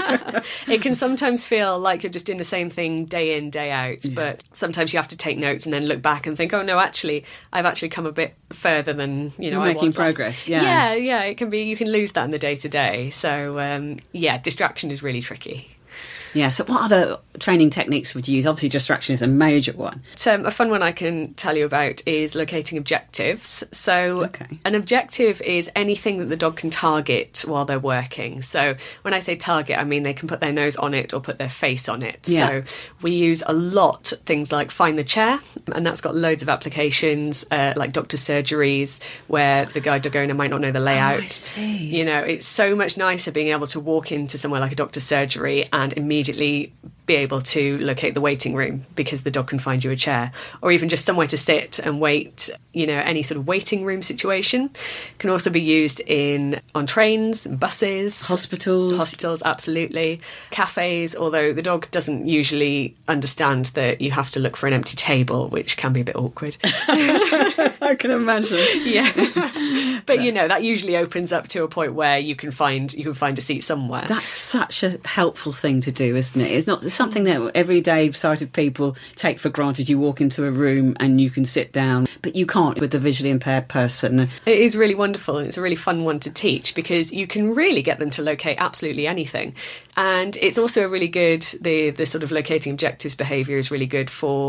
It can sometimes feel like you're just doing the same thing day in, day out, yeah. but sometimes you have to take notes and then look back and think, oh no, actually, I've actually come a bit further than, you know, you're I making was progress, last. yeah. Yeah, yeah, it can be, you can lose that in the day-to-day. So, um, yeah, distraction is really tricky. Yeah, so what other training techniques would you use? Obviously, distraction is a major one. Um, a fun one I can tell you about is locating objectives. So okay. an objective is anything that the dog can target while they're working. So when I say target, I mean they can put their nose on it or put their face on it. Yeah. So we use a lot things like find the chair, and that's got loads of applications, uh, like doctor's surgeries, where the guide dog owner might not know the layout. Oh, I see. You know, it's so much nicer being able to walk into somewhere like a doctor's surgery and immediately be able to locate the waiting room because the dog can find you a chair, or even just somewhere to sit and wait. You know, any sort of waiting room situation can also be used in on trains, buses, hospitals, hospitals, absolutely, cafes. Although the dog doesn't usually understand that you have to look for an empty table, which can be a bit awkward. I can imagine. Yeah, but you know that usually opens up to a point where you can find you can find a seat somewhere. That's such a helpful thing to do, isn't it? It's not it's something that everyday sighted people take for granted. You walk into a room and you can sit down, but you can't with a visually impaired person. It is really wonderful, and it's a really fun one to teach because you can really get them to locate absolutely anything. And it's also a really good, the, the sort of locating objectives behaviour is really good for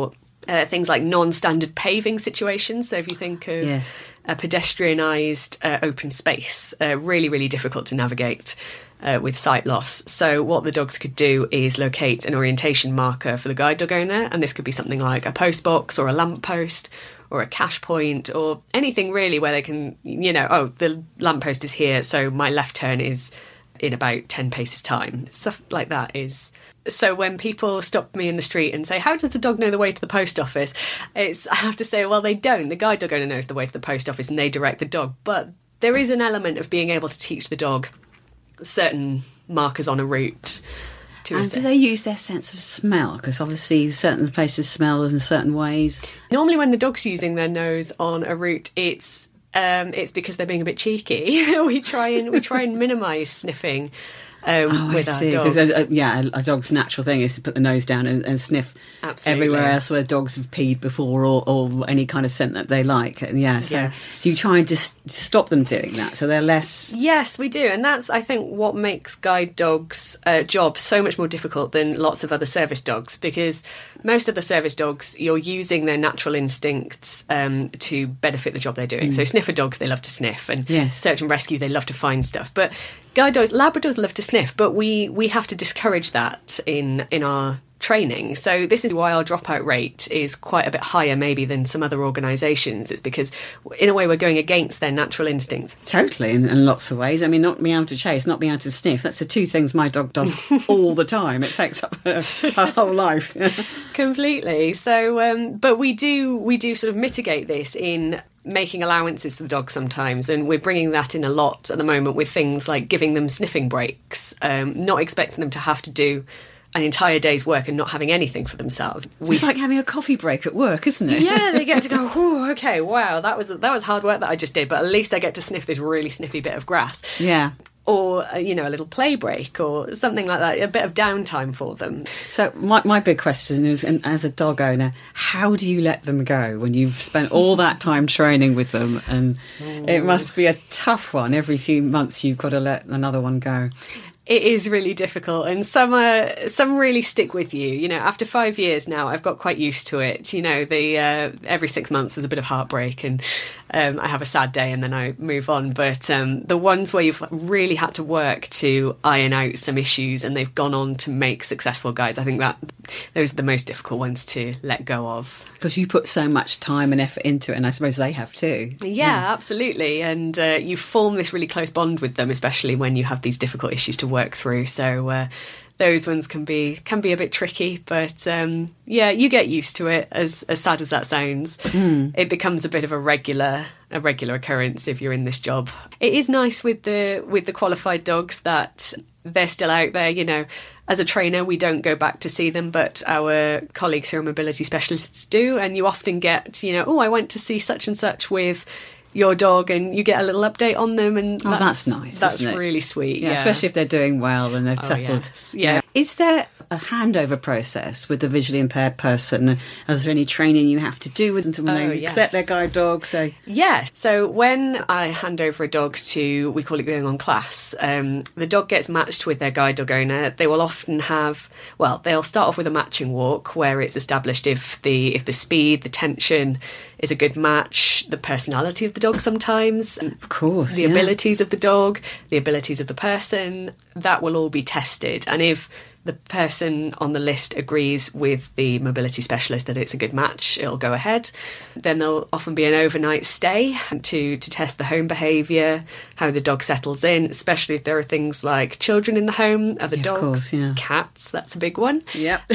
uh, things like non-standard paving situations. So if you think of Yes. a pedestrianised uh, open space, uh, really, really difficult to navigate uh, with sight loss. So what the dogs could do is locate an orientation marker for the guide dog owner, and this could be something like a post box or a lamp post or a cash point or anything really where they can, you know, oh, the lamppost is here, so my left turn is in about ten paces time. Stuff like that is... So when people stop me in the street and say, how does the dog know the way to the post office? It's I have to say, well, they don't. The guide dog owner knows the way to the post office and they direct the dog. But there is an element of being able to teach the dog certain markers on a route to And assist. do they use their sense of smell? Because obviously certain places smell in certain ways. Normally when the dog's using their nose on a route, it's um, it's because they're being a bit cheeky. we try and we try and minimise sniffing. Um, Oh, with I our see. dogs. Because, uh, yeah, a, a dog's natural thing is to put the nose down and, and sniff Absolutely. everywhere else where dogs have peed before or, or any kind of scent that they like. And yeah, so Yes. do you try and just stop them doing that so they're less... Yes, we do. And that's, I think, what makes guide dogs' uh, job so much more difficult than lots of other service dogs, because most of the service dogs, you're using their natural instincts um, to benefit the job they're doing. So sniffer dogs, they love to sniff, and Yes. search and rescue, they love to find stuff. But guide dogs, Labradors love to sniff, but we, we have to discourage that in, in our training. So this is why our dropout rate is quite a bit higher maybe than some other organisations. It's because in a way we're going against their natural instincts. Totally, in, in lots of ways. I mean, not being able to chase, not being able to sniff. That's the two things my dog does all the time. It takes up her, her whole life. Completely. So, um, but we do we do sort of mitigate this in making allowances for the dog sometimes, and we're bringing that in a lot at the moment with things like giving them sniffing breaks, um, not expecting them to have to do an entire day's work and not having anything for themselves. It's like having a coffee break at work, isn't it? Yeah, they get to go, oh, okay, wow, that was that was hard work that I just did, but at least I get to sniff this really sniffy bit of grass. Yeah. Or, uh, you know, a little play break or something like that, a bit of downtime for them. So my, my big question is, and as a dog owner, how do you let them go when you've spent all that time training with them? And it must be a tough one. Every few months you've got to let another one go. It is really difficult, and some uh, some really stick with you. You know, after five years now, I've got quite used to it. You know, the uh, every six months there's a bit of heartbreak, and um, I have a sad day, and then I move on. But um, the ones where you've really had to work to iron out some issues, and they've gone on to make successful guides, I think that those are the most difficult ones to let go of. Because you put so much time and effort into it, and I suppose they have too. Yeah, yeah. Absolutely. And uh, you form this really close bond with them, especially when you have these difficult issues to work through. So uh, those ones can be can be a bit tricky, but um, yeah, you get used to it. As as sad as that sounds, mm. It becomes a bit of a regular a regular occurrence if you're in this job. It is nice with the with the qualified dogs that they're still out there. You know, as a trainer, we don't go back to see them, but our colleagues who are mobility specialists do, and you often get, you know, oh, I went to see such and such with your dog, and you get a little update on them, and oh, that's, that's nice. That's isn't it? really sweet. Yeah, yeah, especially if they're doing well and they've oh, settled. Yes. Yeah. yeah. Is there a handover process with the visually impaired person? Is there any training you have to do with them when Oh, they yes. accept their guide dog? So Yeah, so when I hand over a dog to, we call it going on class, um, the dog gets matched with their guide dog owner. They will often have, well, they'll start off with a matching walk where it's established if the if the speed, the tension is a good match, the personality of the dog sometimes, of course, the yeah. abilities of the dog, the abilities of the person, that will all be tested. And if the person on the list agrees with the mobility specialist that it's a good match, it'll go ahead. Then there'll often be an overnight stay to, to test the home behaviour, how the dog settles in, especially if there are things like children in the home, other Yeah, of dogs, course, yeah. cats, that's a big one. Yep.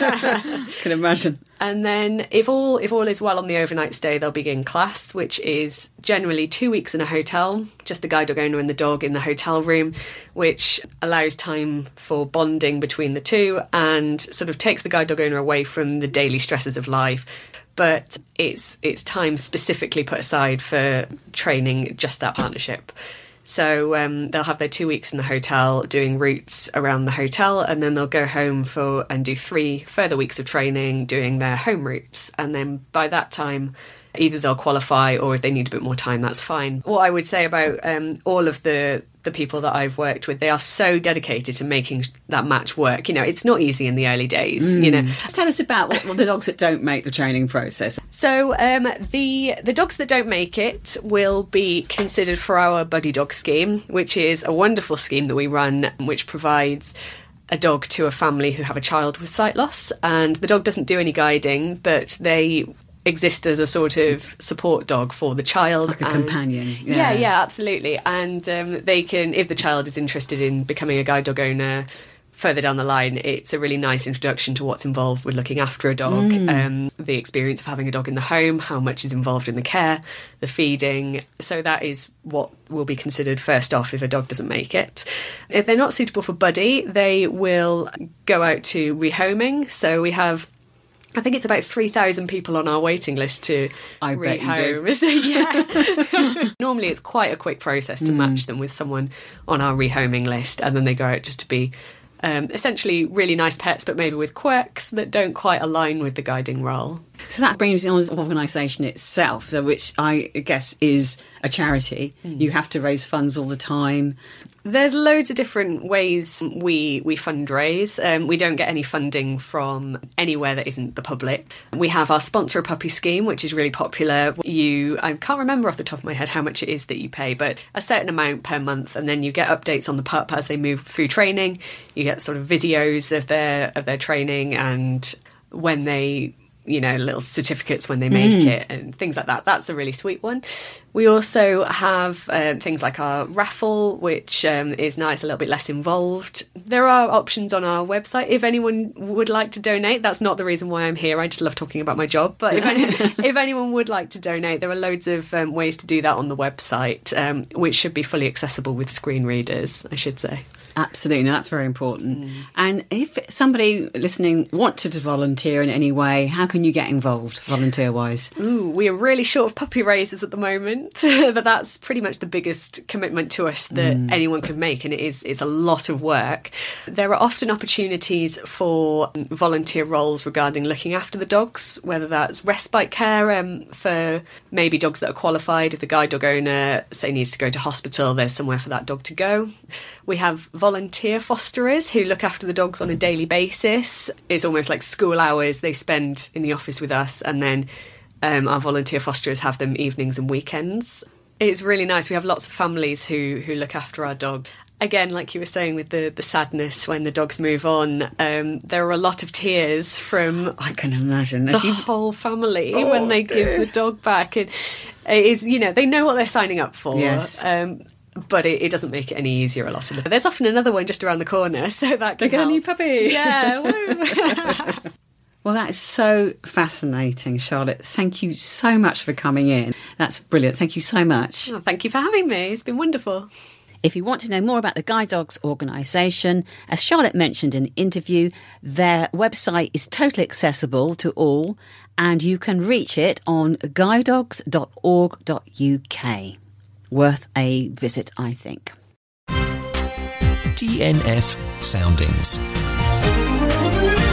Can imagine. And then if all if all is well on the overnight stay, they'll begin class, which is generally two weeks in a hotel, just the guide dog owner and the dog in the hotel room, which allows time for bonding between the two and sort of takes the guide dog owner away from the daily stresses of life. But it's it's time specifically put aside for training just that partnership. So um, they'll have their two weeks in the hotel doing routes around the hotel, and then they'll go home for and do three further weeks of training doing their home routes. And then by that time, either they'll qualify, or if they need a bit more time, that's fine. What I would say about um, all of the the people that I've worked with, they are so dedicated to making that match work. You know, it's not easy in the early days, mm. you know. Tell us about what, what the dogs that don't make the training process. So um, the the dogs that don't make it will be considered for our Buddy Dog scheme, which is a wonderful scheme that we run, which provides a dog to a family who have a child with sight loss. And the dog doesn't do any guiding, but they exist as a sort of support dog for the child, like a and, companion. Yeah, yeah, yeah, absolutely. And um, they can, if the child is interested in becoming a guide dog owner further down the line, it's a really nice introduction to what's involved with looking after a dog, mm. um, the experience of having a dog in the home, how much is involved in the care, the feeding. So that is what will be considered first off if a dog doesn't make it. If they're not suitable for Buddy, they will go out to rehoming. So we have, I think it's about three thousand people on our waiting list to I bet rehome. you do. Yeah. Normally it's quite a quick process to mm. match them with someone on our rehoming list, and then they go out just to be um, essentially really nice pets, but maybe with quirks that don't quite align with the guiding role. So that brings on the organisation itself, which I guess is a charity. Mm. You have to raise funds all the time. There's loads of different ways we we fundraise. Um, we don't get any funding from anywhere that isn't the public. We have our Sponsor a Puppy scheme, which is really popular. You, I can't remember off the top of my head how much it is that you pay, but a certain amount per month, and then you get updates on the pup as they move through training. You get sort of videos of their of their training, and when they, you know, little certificates when they make mm. it and things like that. That's a really sweet one. We also have uh, things like our raffle, which um, is nice, a little bit less involved. There are options on our website if anyone would like to donate. That's not the reason why I'm here. I just love talking about my job. But if, any, if anyone would like to donate, there are loads of um, ways to do that on the website, um, which should be fully accessible with screen readers, I should say. Absolutely, no, that's very important. Mm. And if somebody listening wanted to volunteer in any way, how can you get involved volunteer-wise? Ooh, we are really short of puppy raisers at the moment, but that's pretty much the biggest commitment to us that mm. anyone can make, and it is it's a lot of work. There are often opportunities for volunteer roles regarding looking after the dogs, whether that's respite care um, for maybe dogs that are qualified. If the guide dog owner, say, needs to go to hospital, there's somewhere for that dog to go. We have volunteer fosterers who look after the dogs on a daily basis. It's almost like school hours they spend in the office with us, and then um, our volunteer fosterers have them evenings and weekends. It's really nice. We have lots of families who who look after our dog. Again, like you were saying with the, the sadness when the dogs move on, um, there are a lot of tears from I can imagine the you... whole family oh, when they dear. give the dog back. It, it is, you know, they know what they're signing up for. Yes. Um, But it, it doesn't make it any easier a lot of it. There's often another one just around the corner, so that can They get help. a new puppy. Yeah. Woo. Well, that is so fascinating, Charlotte. Thank you so much for coming in. That's brilliant. Thank you so much. Oh, thank you for having me. It's been wonderful. If you want to know more about the Guide Dogs organisation, as Charlotte mentioned in the interview, their website is totally accessible to all, and you can reach it on guide dogs dot org dot U K. Worth a visit, I think. D N F Soundings.